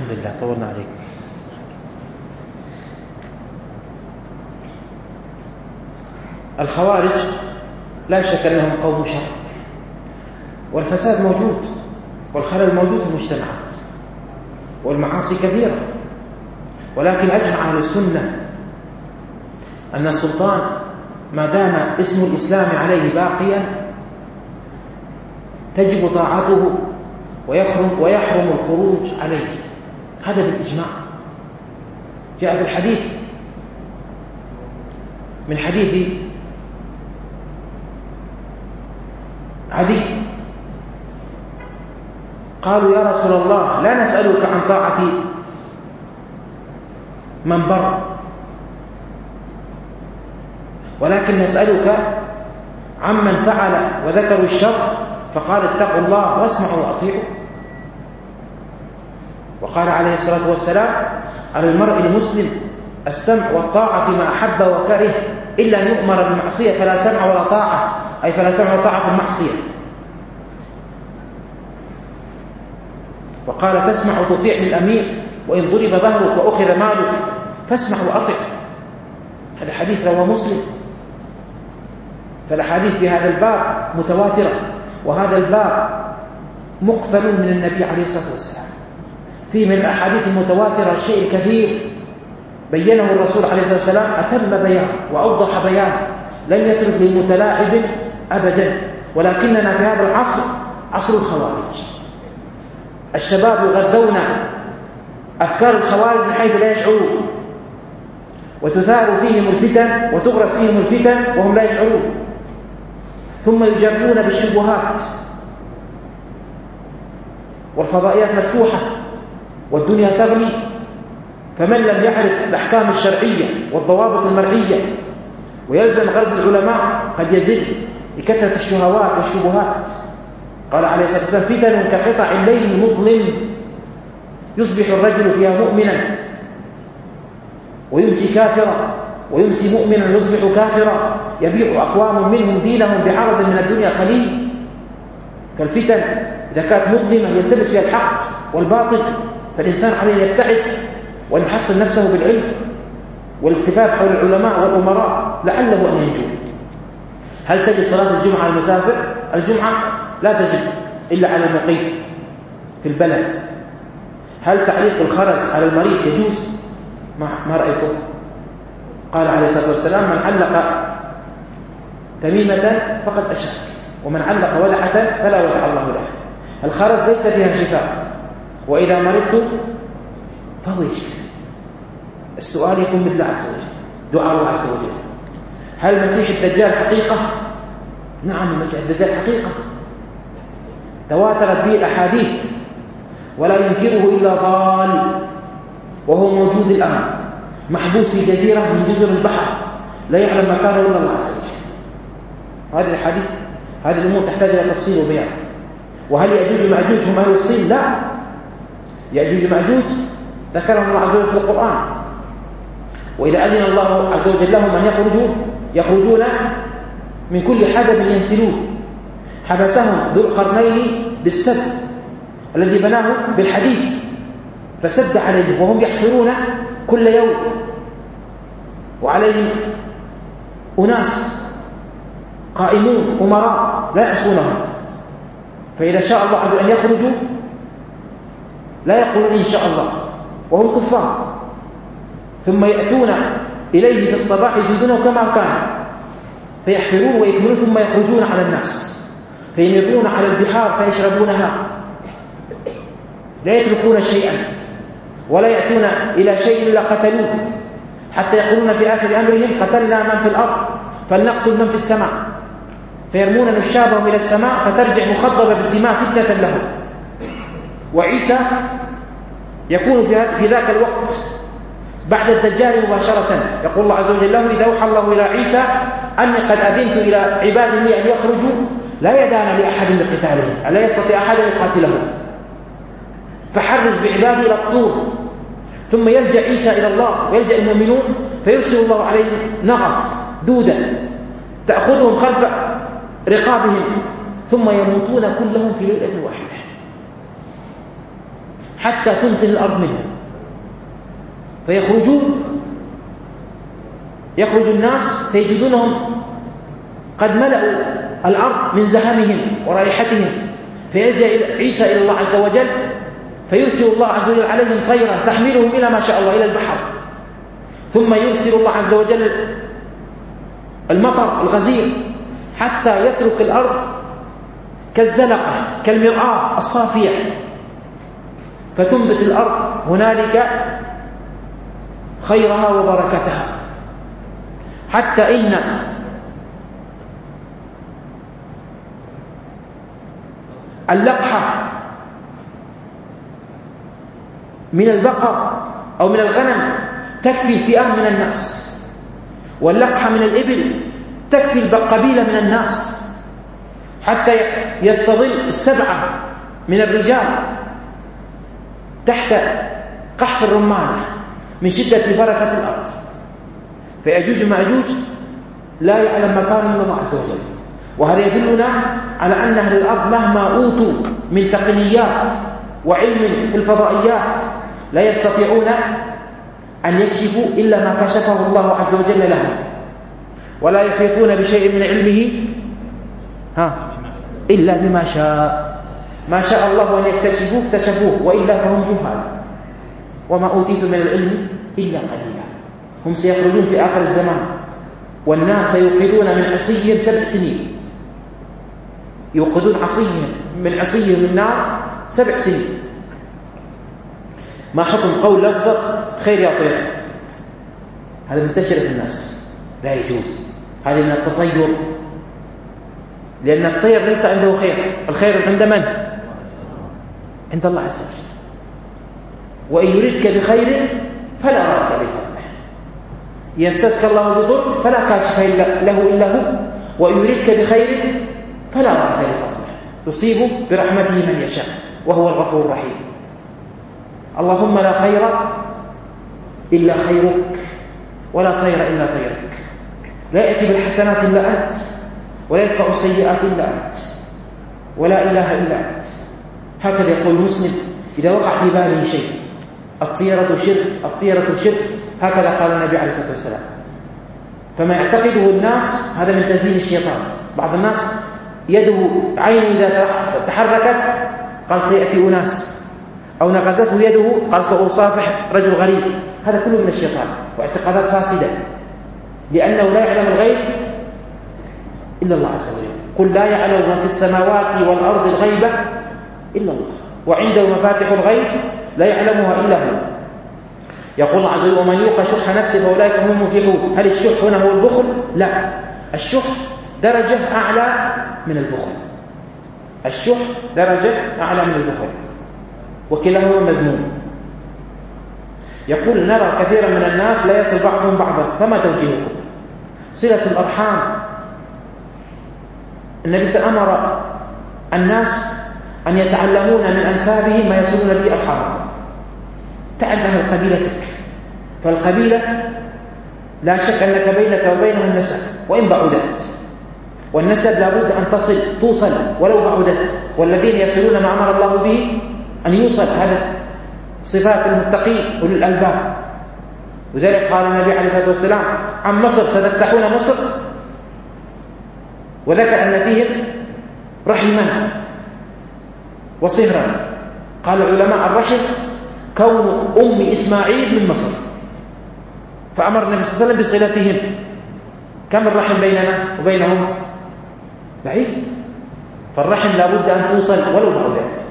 الحمد لله طولنا عليكم. الخوارج لا شك أنهم قوم شر، والفساد موجود والخلل موجود في المجتمعات، والمعاصي كثيرة، ولكن أجمع أهل السنة أن السلطان ما دام اسم الإسلام عليه باقيا تجب طاعته ويحرم, ويحرم الخروج عليه، هذا بالإجماع. جاء في الحديث من حديث عدي قالوا يا رسول الله لا نسألك عن طاعة من بر، ولكن نسألك عمن فعل وذكروا الشر، فقال اتقوا الله واسمعوا وأطيعوا. وقال عليه الصلاة والسلام على المرء المسلم السمع والطاعة فيما أحب وكره إلا أن يؤمر بالمعصية فلا سمع ولا طاعة، أي فلا سمع ولا طاعة بالمعصية. وقال تسمع وتطيع للأمير وإن ضرب ظهرك وأخذ مالك فاسمع وأطع. هذا حديث رواه مسلم. فالأحاديث في هذا الباب متواترة، وهذا الباب مقفل من النبي عليه الصلاة والسلام. في من الأحاديث المتواترة الشيء الكثير بينه الرسول عليه الصلاة والسلام أتم بيان وأوضح بيان، لم يترك للمتلاعب أبدا. ولكننا في هذا العصر عصر الخوارج، الشباب يغذون أفكار الخوارج من حيث لا يشعرون، وتثار فيهم الفتن وتغرس فيهم الفتن وهم لا يشعرون، ثم يجابون بالشبهات، والفضائيات مفتوحة والدنيا تغلي. فمن لم يعرف الأحكام الشرعية والضوابط المرعية ويلزم غرز العلماء قد يزل لكثرة الشهوات والشبهات. قال عليه الصلاة والسلام فتن كقطع الليل المظلم يصبح الرجل فيها مؤمنا ويمسي كافرا، ويمسي مؤمنا يصبح كافرا، يبيع أقوام منهم دينهم بعرض من الدنيا قليل. فالفتن إذا كانت مظلمة يلتبس فيها الحق والباطل، فالإنسان عليه يبتعد وأن يحصن نفسه بالعلم والاتفاق حول العلماء والأمراء لعله أن ينجو. هل تجب صلاة الجمعة على المسافر؟ الجمعة لا تجب إلا على المقيم في البلد. هل تعليق الخرز على المريض يجوز؟ ما, ما رأيكم؟ قال عليه الصلاة والسلام من علق تميمة فقد أشرك، ومن علق ودعة فلا ودع الله له. الخرز ليس فيها شفاء، وإذا مرضت فهو يشفي. السؤال يكون بالله عز وجل، دعاء الله عز وجل. هل مسيح الدجال حقيقة؟ نعم المسيح الدجال حقيقة، تواترت به الأحاديث ولا ينكره إلا ضال، وهو موجود الآن محبوس في جزيرة من جزر البحر لا يعلم مكانه إلا الله عز وجل. هذه الحديث هذه الأمور تحتاج إلى تفصيل وبيان. وهل يأجوج ومأجوج هم أهل الصين؟ لا، يأجوج ومأجوج ذكرهم الله عز وجل في القرآن، وإذا أذن الله عز وجل لهم أن يخرجوا يخرجون من كل حدب ينسلون. حبسهم ذو القرنين بالسد الذي بناه بالحديد فسد عليهم، وهم يحفرون كل يوم، وعليهم أناس قائمون أمراء لا يعصونهم. فإذا شاء الله عز وجل أن يخرجوا لا يقولون إن شاء الله وهم كفار، ثم يأتون إليه في الصباح يجدونه كما كان فيحفرون ويكملون، ثم يخرجون على الناس فينظرون على البحار فيشربونها، لا يتركون شيئا ولا يأتون إلى شيء إلا قتلوه، حتى يقولون في آخر أمرهم قتلنا من في الأرض فلنقتل من في السماء، فيرمون نشابهم إلى السماء فترجع مخضبة بالدماء فتنة لهم. وعيسى يكون في ذاك الوقت بعد الدجال مباشرة، يقول الله عز وجل له إذا أوحى الله إلى عيسى أني قد أذنت إلى عبادي لي أن يخرجوا لا يدان لأحد بقتالهم، ألا يستطيع أحد أن يقاتلهم، فحرز بعبادي إلى الطور. ثم يلجأ عيسى إلى الله ويلجأ المؤمنون فيرسل الله عليهم نغف دودة تأخذهم خلف رقابهم ثم يموتون كلهم في ليلة واحدة. حتى تنتن الأرض منهم، فيخرجون يخرج الناس فيجدونهم قد ملأوا الأرض من زهمهم ورائحتهم، فيلجأ عيسى إلى الله عز وجل فيرسل الله عز وجل عليهم طيرا تحملهم إلى ما شاء الله إلى البحر، ثم يرسل الله عز وجل المطر الغزير حتى يترك الأرض كالزلقة كالمرآة الصافية، فتنبت الأرض هنالك خيرها وبركتها، حتى إن اللقحة من البقر أو من الغنم تكفي فئام من الناس، واللقحة من الإبل تكفي قبيلة من الناس، حتى يستظل السبعة من الرجال تحت قحف الرمانة من شدة بركة الأرض. فيأجوج ومأجوج لا يعلم مكانهم إلا الله عز وجل، وهذا يدلنا على أن أهل الأرض مهما أوتوا من تقنيات وعلم في الفضائيات لا يستطيعون أن يكشفوا إلا ما كشفه الله عز وجل لهم، ولا يحيطون بشيء من علمه ها إلا بما شاء. ما شاء الله أن يكتشفوه اكتشفوه، وإلا فهم جهال. وما أوتيتم من العلم إلا قليلا. هم سيخرجون في آخر الزمان، والناس سيوقدون من عصيهم سبع سنين، يوقدون عصيهم من عصيهم النار سبع سنين. ما حكم قول لفظة خير يا طير؟ هذا منتشر في الناس، لا يجوز، هذا من التطير، لأن الطير ليس عنده خير، الخير عند من؟ عند الله عز وجل. وإن يردك بخير فلا راد لفضله، يمسسك الله بضر فلا كاشف له إلا هو، وإن يردك بخير فلا راد لفضله، يصيب برحمته من يشاء وهو الغفور الرحيم. اللهم لا خير إلا خيرك، ولا طير إلا طيرك، لا يأتي بالحسنات إلا أنت، ولا يدفع السيئات إلا أنت، ولا إله إلا أنت. هكذا يقول المسلم إذا وقع في باله شيء، الطيرة شرك، الطيرة شرك، هكذا قال النبي عليه الصلاة والسلام. فما يعتقده الناس هذا من تزيين الشيطان. بعض الناس يده عينه إذا تحركت قال سيأتي أناس، أو نغزته يده قال سأصافح رجل غريب، هذا كله من الشيطان واعتقادات فاسدة، لأنه لا يعلم الغيب إلا الله عز وجل. قل لا يعلم من في السماوات والأرض الغيب إلا الله، وعنده مفاتح الغيب لا يعلمها إلا هو. يقول الله عز وجل ومن يوق شح نفسه فأولئك هم المفلحون. هل الشح هنا هو البخل؟ لا، الشح درجة أعلى من البخل، الشح درجة أعلى من البخل، وكلاهما مذموم. يقول نرى كثيرا من الناس لا يصل بعضهم بعضا، فما توجيهكم؟ صلة الأرحام، النبي صلى الله عليه وسلم أمر الناس أن يتعلمون من أنسابهم ما يصلون به أرحامهم. تعلم قبيلتك، فالقبيلة لا شك أنك بينك وبينهم نسب وإن بعدت، والنسب لابد أن تصل توصل ولو بعدت، والذين يصلون ما أمر الله به أن يوصل، هذا صفات المتقين أولي الألباب. وذلك قال النبي عليه الصلاة والسلام عن مصر ستفتحون مصر، وذكر أن فيهم رحما وصهرا. قال العلماء الرحم كون أم إسماعيل من مصر، فأمر النبي صلى الله عليه وسلم بصلتهم. كم الرحم بيننا وبينهم؟ بعيد، فالرحم لابد أن توصل ولو بعدت.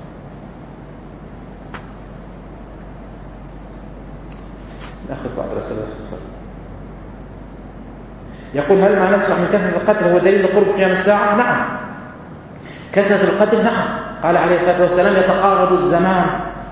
نأخذ بعض رسالة الاختصار. يقول هل ما نسمع من كثرة القتل هو دليل قرب قيام الساعة؟ نعم، كثرة القتل نعم. قال عليه الصلاة والسلام يتقارب الزمان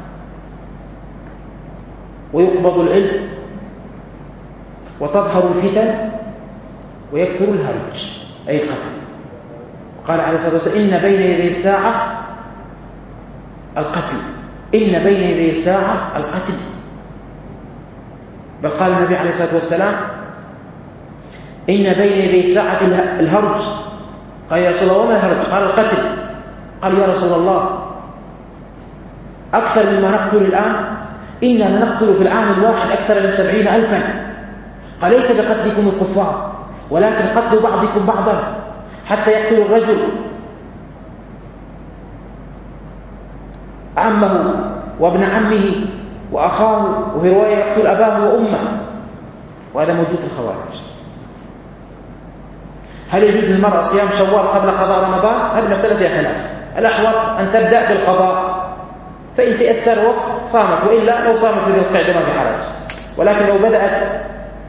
ويقبض العلم وتظهر الفتن ويكثر الهرج، أي القتل. قال عليه الصلاة والسلام إن بين يدي الساعة القتل، إن بين يدي الساعة القتل. بل قال النبي عليه الصلاة والسلام إن بين يدي الساعة الهرج. قال يا رسول الله وما الهرج؟ قال القتل. قال يا رسول الله أكثر مما نقتل الآن؟ إننا نقتل في العام الواحد أكثر من سبعين ألفا. قال ليس بقتلكم الكفار ولكن قتل بعضكم بعضا، حتى يقتل الرجل عمه وابن عمه وأخاه، وفي رواية يقتل أباه وأمه، وهذا موجود في الخوارج. هل يجوز للمرأة صيام شوال قبل قضاء رمضان؟ هذه مسألة فيها خلاف. الأحوط أن تبدأ بالقضاء، فإن تيسر وقت صامت، وإلا لو صامت في ذي القعدة ما في حرج. ولكن لو بدأت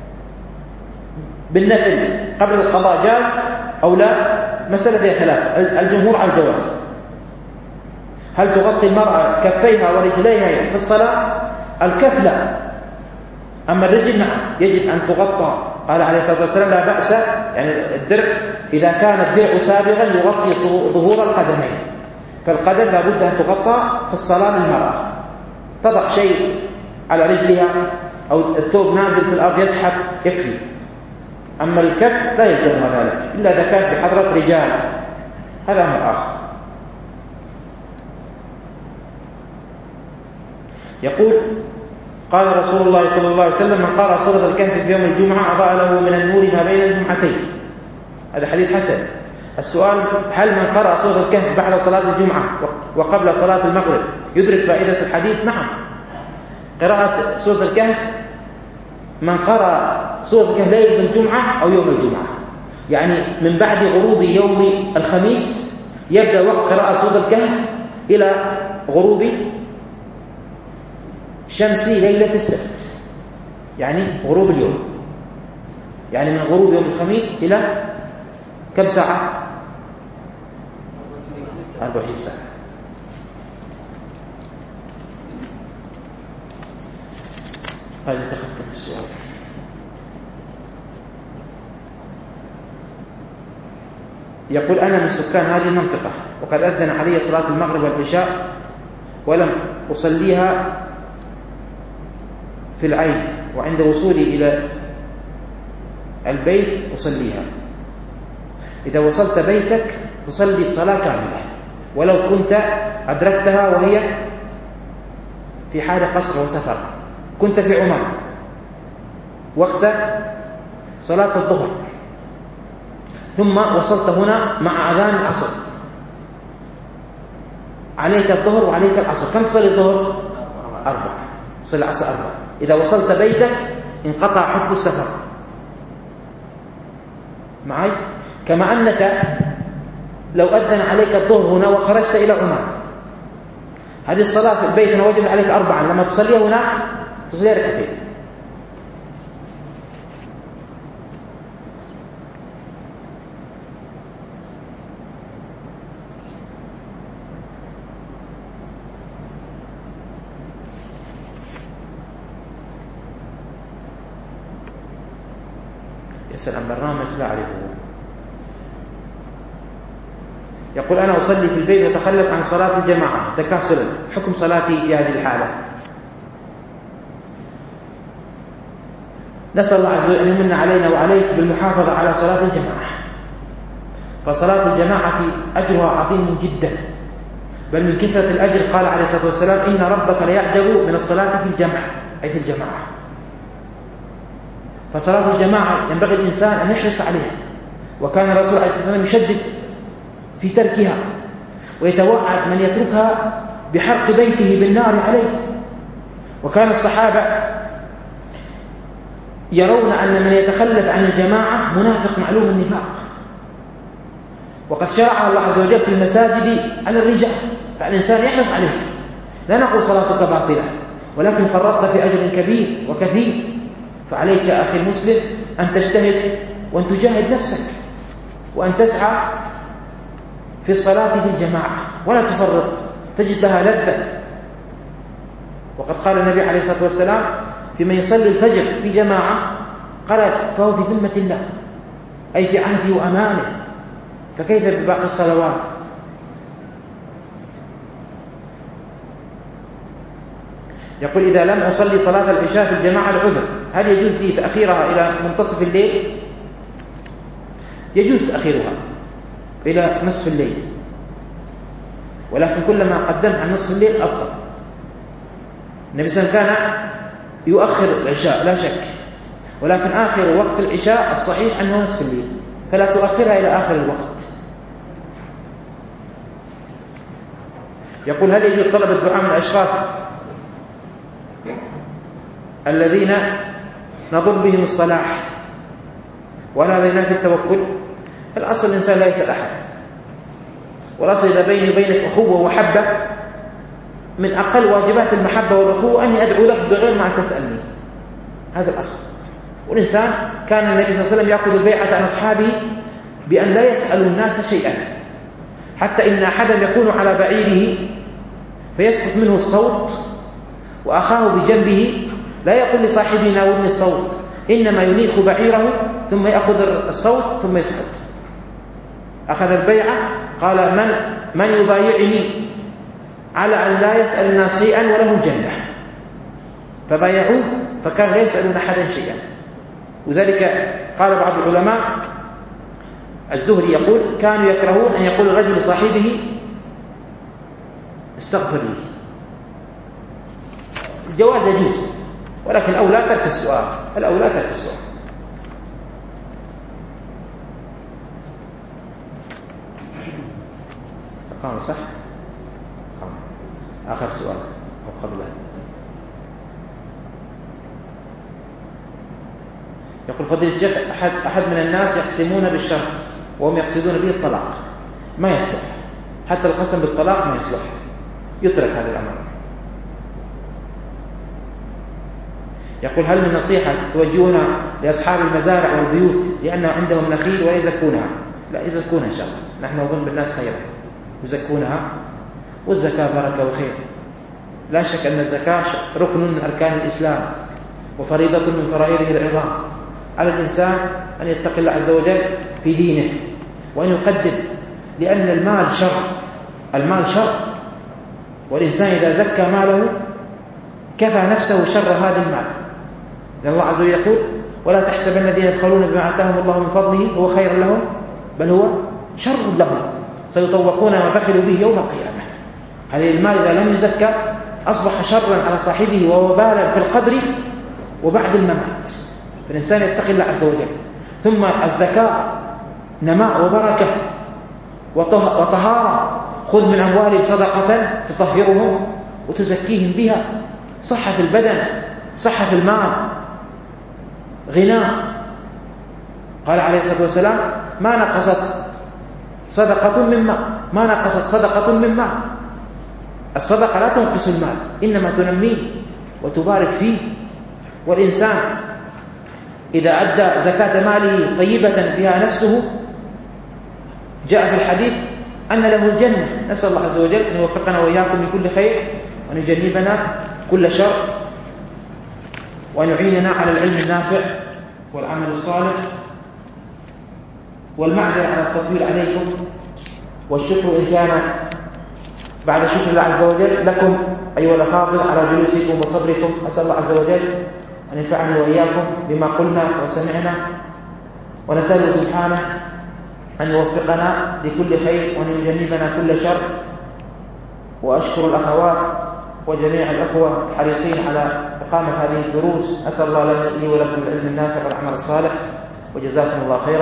بالنفل قبل القضاء جاز أو لا، مسألة فيها خلاف. الجمهور على الجواز. هل تغطي المرأة كفيها ورجليها في الصلاة؟ الكف لا، أما الرجل نعم يجب أن تغطى. قال عليه الصلاة والسلام لا بأس، يعني الدرع إذا كان الدرع سابغا يغطي ظهور القدمين، فالقدم لا بد أن تغطى في الصلاة للمرأة. تضع شيء على رجلها أو الثوب نازل في الأرض يسحب يكفي. أما الكف لا يلزم ذلك إلا إذا كان بحضرة رجال، هذا أمر آخر. يقول قال رسول الله صلى الله عليه وسلم من قرأ سورة الكهف في يوم الجمعة أضاء له من النور ما بين الجمعتين. هذا حديث حسن. السؤال: هل من قرأ سورة الكهف بعد صلاة الجمعة وقبل صلاة المغرب يدرك فائدة الحديث؟ نعم. قراءة سورة الكهف، من قرأ سورة الكهف ليلة الجمعة أو يوم الجمعة، يعني من بعد غروب يوم الخميس يبدأ وقت قراءة سورة الكهف إلى غروب شمس ليلة السبت، يعني غروب اليوم، يعني من غروب يوم الخميس إلى كم ساعة؟ أربعة وعشرين ساعة. هذا تخطط السؤال. يقول أنا من سكان هذه المنطقة وقد أذن علي صلاة المغرب والعشاء ولم أصليها في العين، وعند وصولي إلى البيت أصليها. إذا وصلت بيتك تصلي الصلاة كاملة ولو كنت أدركتها وهي في حال قصر وسفر. كنت في عمان وقت صلاة الظهر ثم وصلت هنا مع أذان العصر، عليك الظهر وعليك العصر، كم تصلي الظهر؟ أربعة. تصلي العصر أربعة. إذا وصلت بيتك انقطع حكم السفر معي، كما أنك لو أذن عليك الظهر هنا وخرجت إلى عمان، هذه الصلاة في البيت هنا وجبت عليك أربعا، لما تصليها هناك تصلي ركعتين. يسأل عن برنامج لا أعرفه. يقول أنا أصلي في البيت وأتخلف عن صلاة الجماعة تكاسلا، حكم صلاتي في هذه الحالة؟ نسأل الله عز وجل أن يمن علينا وعليك بالمحافظة على صلاة الجماعة، فصلاة الجماعة أجرها عظيم جدا، بل من كثرة الأجر قال عليه الصلاة والسلام إن ربك ليعجب من الصلاة في الجمع، أي في الجماعة. فصلاة الجماعة ينبغي الإنسان أن يحرص عليها، وكان الرسول عليه الصلاة والسلام يشدد في تركها ويتوعد من يتركها بحرق بيته بالنار عليه. وكان الصحابة يرون أن من يتخلف عن الجماعة منافق معلوم النفاق، وقد شرع الله عز وجل في المساجد على الرجال، فالإنسان يحرص عليه. لا نقول صلاتك باطلة، ولكن فرطت في أجر كبير وكثير، فعليك يا أخي المسلم أن تجتهد وأن تجاهد نفسك وأن تسعى في الصلاة في الجماعة ولا تفرط، تجد لها لذة. وقد قال النبي عليه الصلاة والسلام في من يصلي الفجر في جماعة قال فهو في ذمة الله، أي في عهده وأمانه، فكيف بباقي الصلوات؟ يقول إذا لم أصلي صلاة العشاء في الجماعة العذر، هل يجوز لي تأخيرها إلى منتصف الليل؟ يجوز تأخيرها إلى نصف الليل، ولكن كلما قدمت عن نصف الليل أفضل، النبي صلى الله عليه وسلم كان يؤخر العشاء لا شك، ولكن آخر وقت العشاء الصحيح أنه نصف الليل، فلا تؤخرها إلى آخر الوقت. يقول: هل يجوز طلب الدعاء من الأشخاص الذين نظن بهم الصلاح ولا هذا ينافي التوكل؟ الأصل الإنسان لا يسأل أحد، والأصل إذا بيني وبينك أخوة ومحبة من أقل واجبات المحبة والأخوة أني أدعو لك بغير ما أن تسألني، هذا الأصل. والإنسان كان النبي صلى الله عليه وسلم يأخذ البيعة عن أصحابه بأن لا يسألوا الناس شيئا، حتى إن أحدا يكون على بعيره فيسقط منه الصوت وأخاه بجنبه لا يقول لصاحبه ناولني الصوت، إنما ينيخ بعيره ثم يأخذ الصوت ثم يسقط. أخذ البيعة قال: من من يبايعني على أن لا يسأل الناس شيئا وله الجنة، فبايعوه فكان لا يسألون أحدا شيئا. وذلك قال بعض العلماء الزهري يقول: كانوا يكرهون أن يقول الرجل لصاحبه استغفر لي. الجواز يجوز، ولكن الأولى ترك السؤال، الأولى ترك السؤال. أقام صح؟ آخر سؤال أو قبله. يقول: فضيلة الشيخ، أحد, أحد من الناس يقسمون بالشرط وهم يقصدون به الطلاق، ما يصلح، حتى القسم بالطلاق ما يصلح، يترك هذا الأمر. يقول: هل من نصيحة توجهونها لأصحاب المزارع والبيوت لأن عندهم نخيل ولا يزكونها؟ لا، يزكونها إن شاء الله، نحن نظن بالناس خيرا، يزكونها، والزكاة بركة وخير. لا شك أن الزكاة ركن من أركان الإسلام وفريضة من فرائضه العظام. على الإنسان أن يتقي الله عز وجل في دينه وأن يقدم، لأن المال شر، المال شر، والإنسان إذا زكى ماله كفى نفسه شر هذا المال. لأن الله عز وجل يقول: ولا تحسبن الذين يبخلون بما آتاهم الله من فضله هو خير لهم بل هو شر لهم سيطوقون ما بخلوا به يوم القيامة. هذه المال إذا لم يزكى أصبح شرا على صاحبه ووبالا في القبر وبعد الممات. فالإنسان يتقي الله عز وجل. ثم الزكاة نماء وبركة وطهارة، خذ من أموالهم صدقة تطهرهم وتزكيهم بها، صحة في البدن، صحة في المال، غناء. قال عليه الصلاة والسلام: ما نقصت صدقة من مال، ما نقصت صدقة من مال. الصدقة لا تنقص المال، إنما تنميه وتبارك فيه. والإنسان إذا أدى زكاة ماله طيبة بها نفسه جاء في الحديث أن له الجنة. نسأل الله عز وجل أن يوفقنا وإياكم لكل خير وأن يجنبنا كل شر وأن يعيننا على العلم النافع والعمل الصالح. والمعذرة على التطويل عليكم، والشكر إن كان بعد شكر الله عز وجل لكم أيها الأفاضل على جلوسكم وصبركم. أسأل الله عز وجل أن ينفعني وإياكم بما قلنا وسمعنا، ونسأله سبحانه أن يوفقنا لكل خير وأن يجنبنا كل شر. وأشكر الأخوات وجميع الأخوة الحريصين على إقامة هذه الدروس. أسأل الله لي ولكم العلم النافع والعمل الصالح، وجزاكم الله خيرا.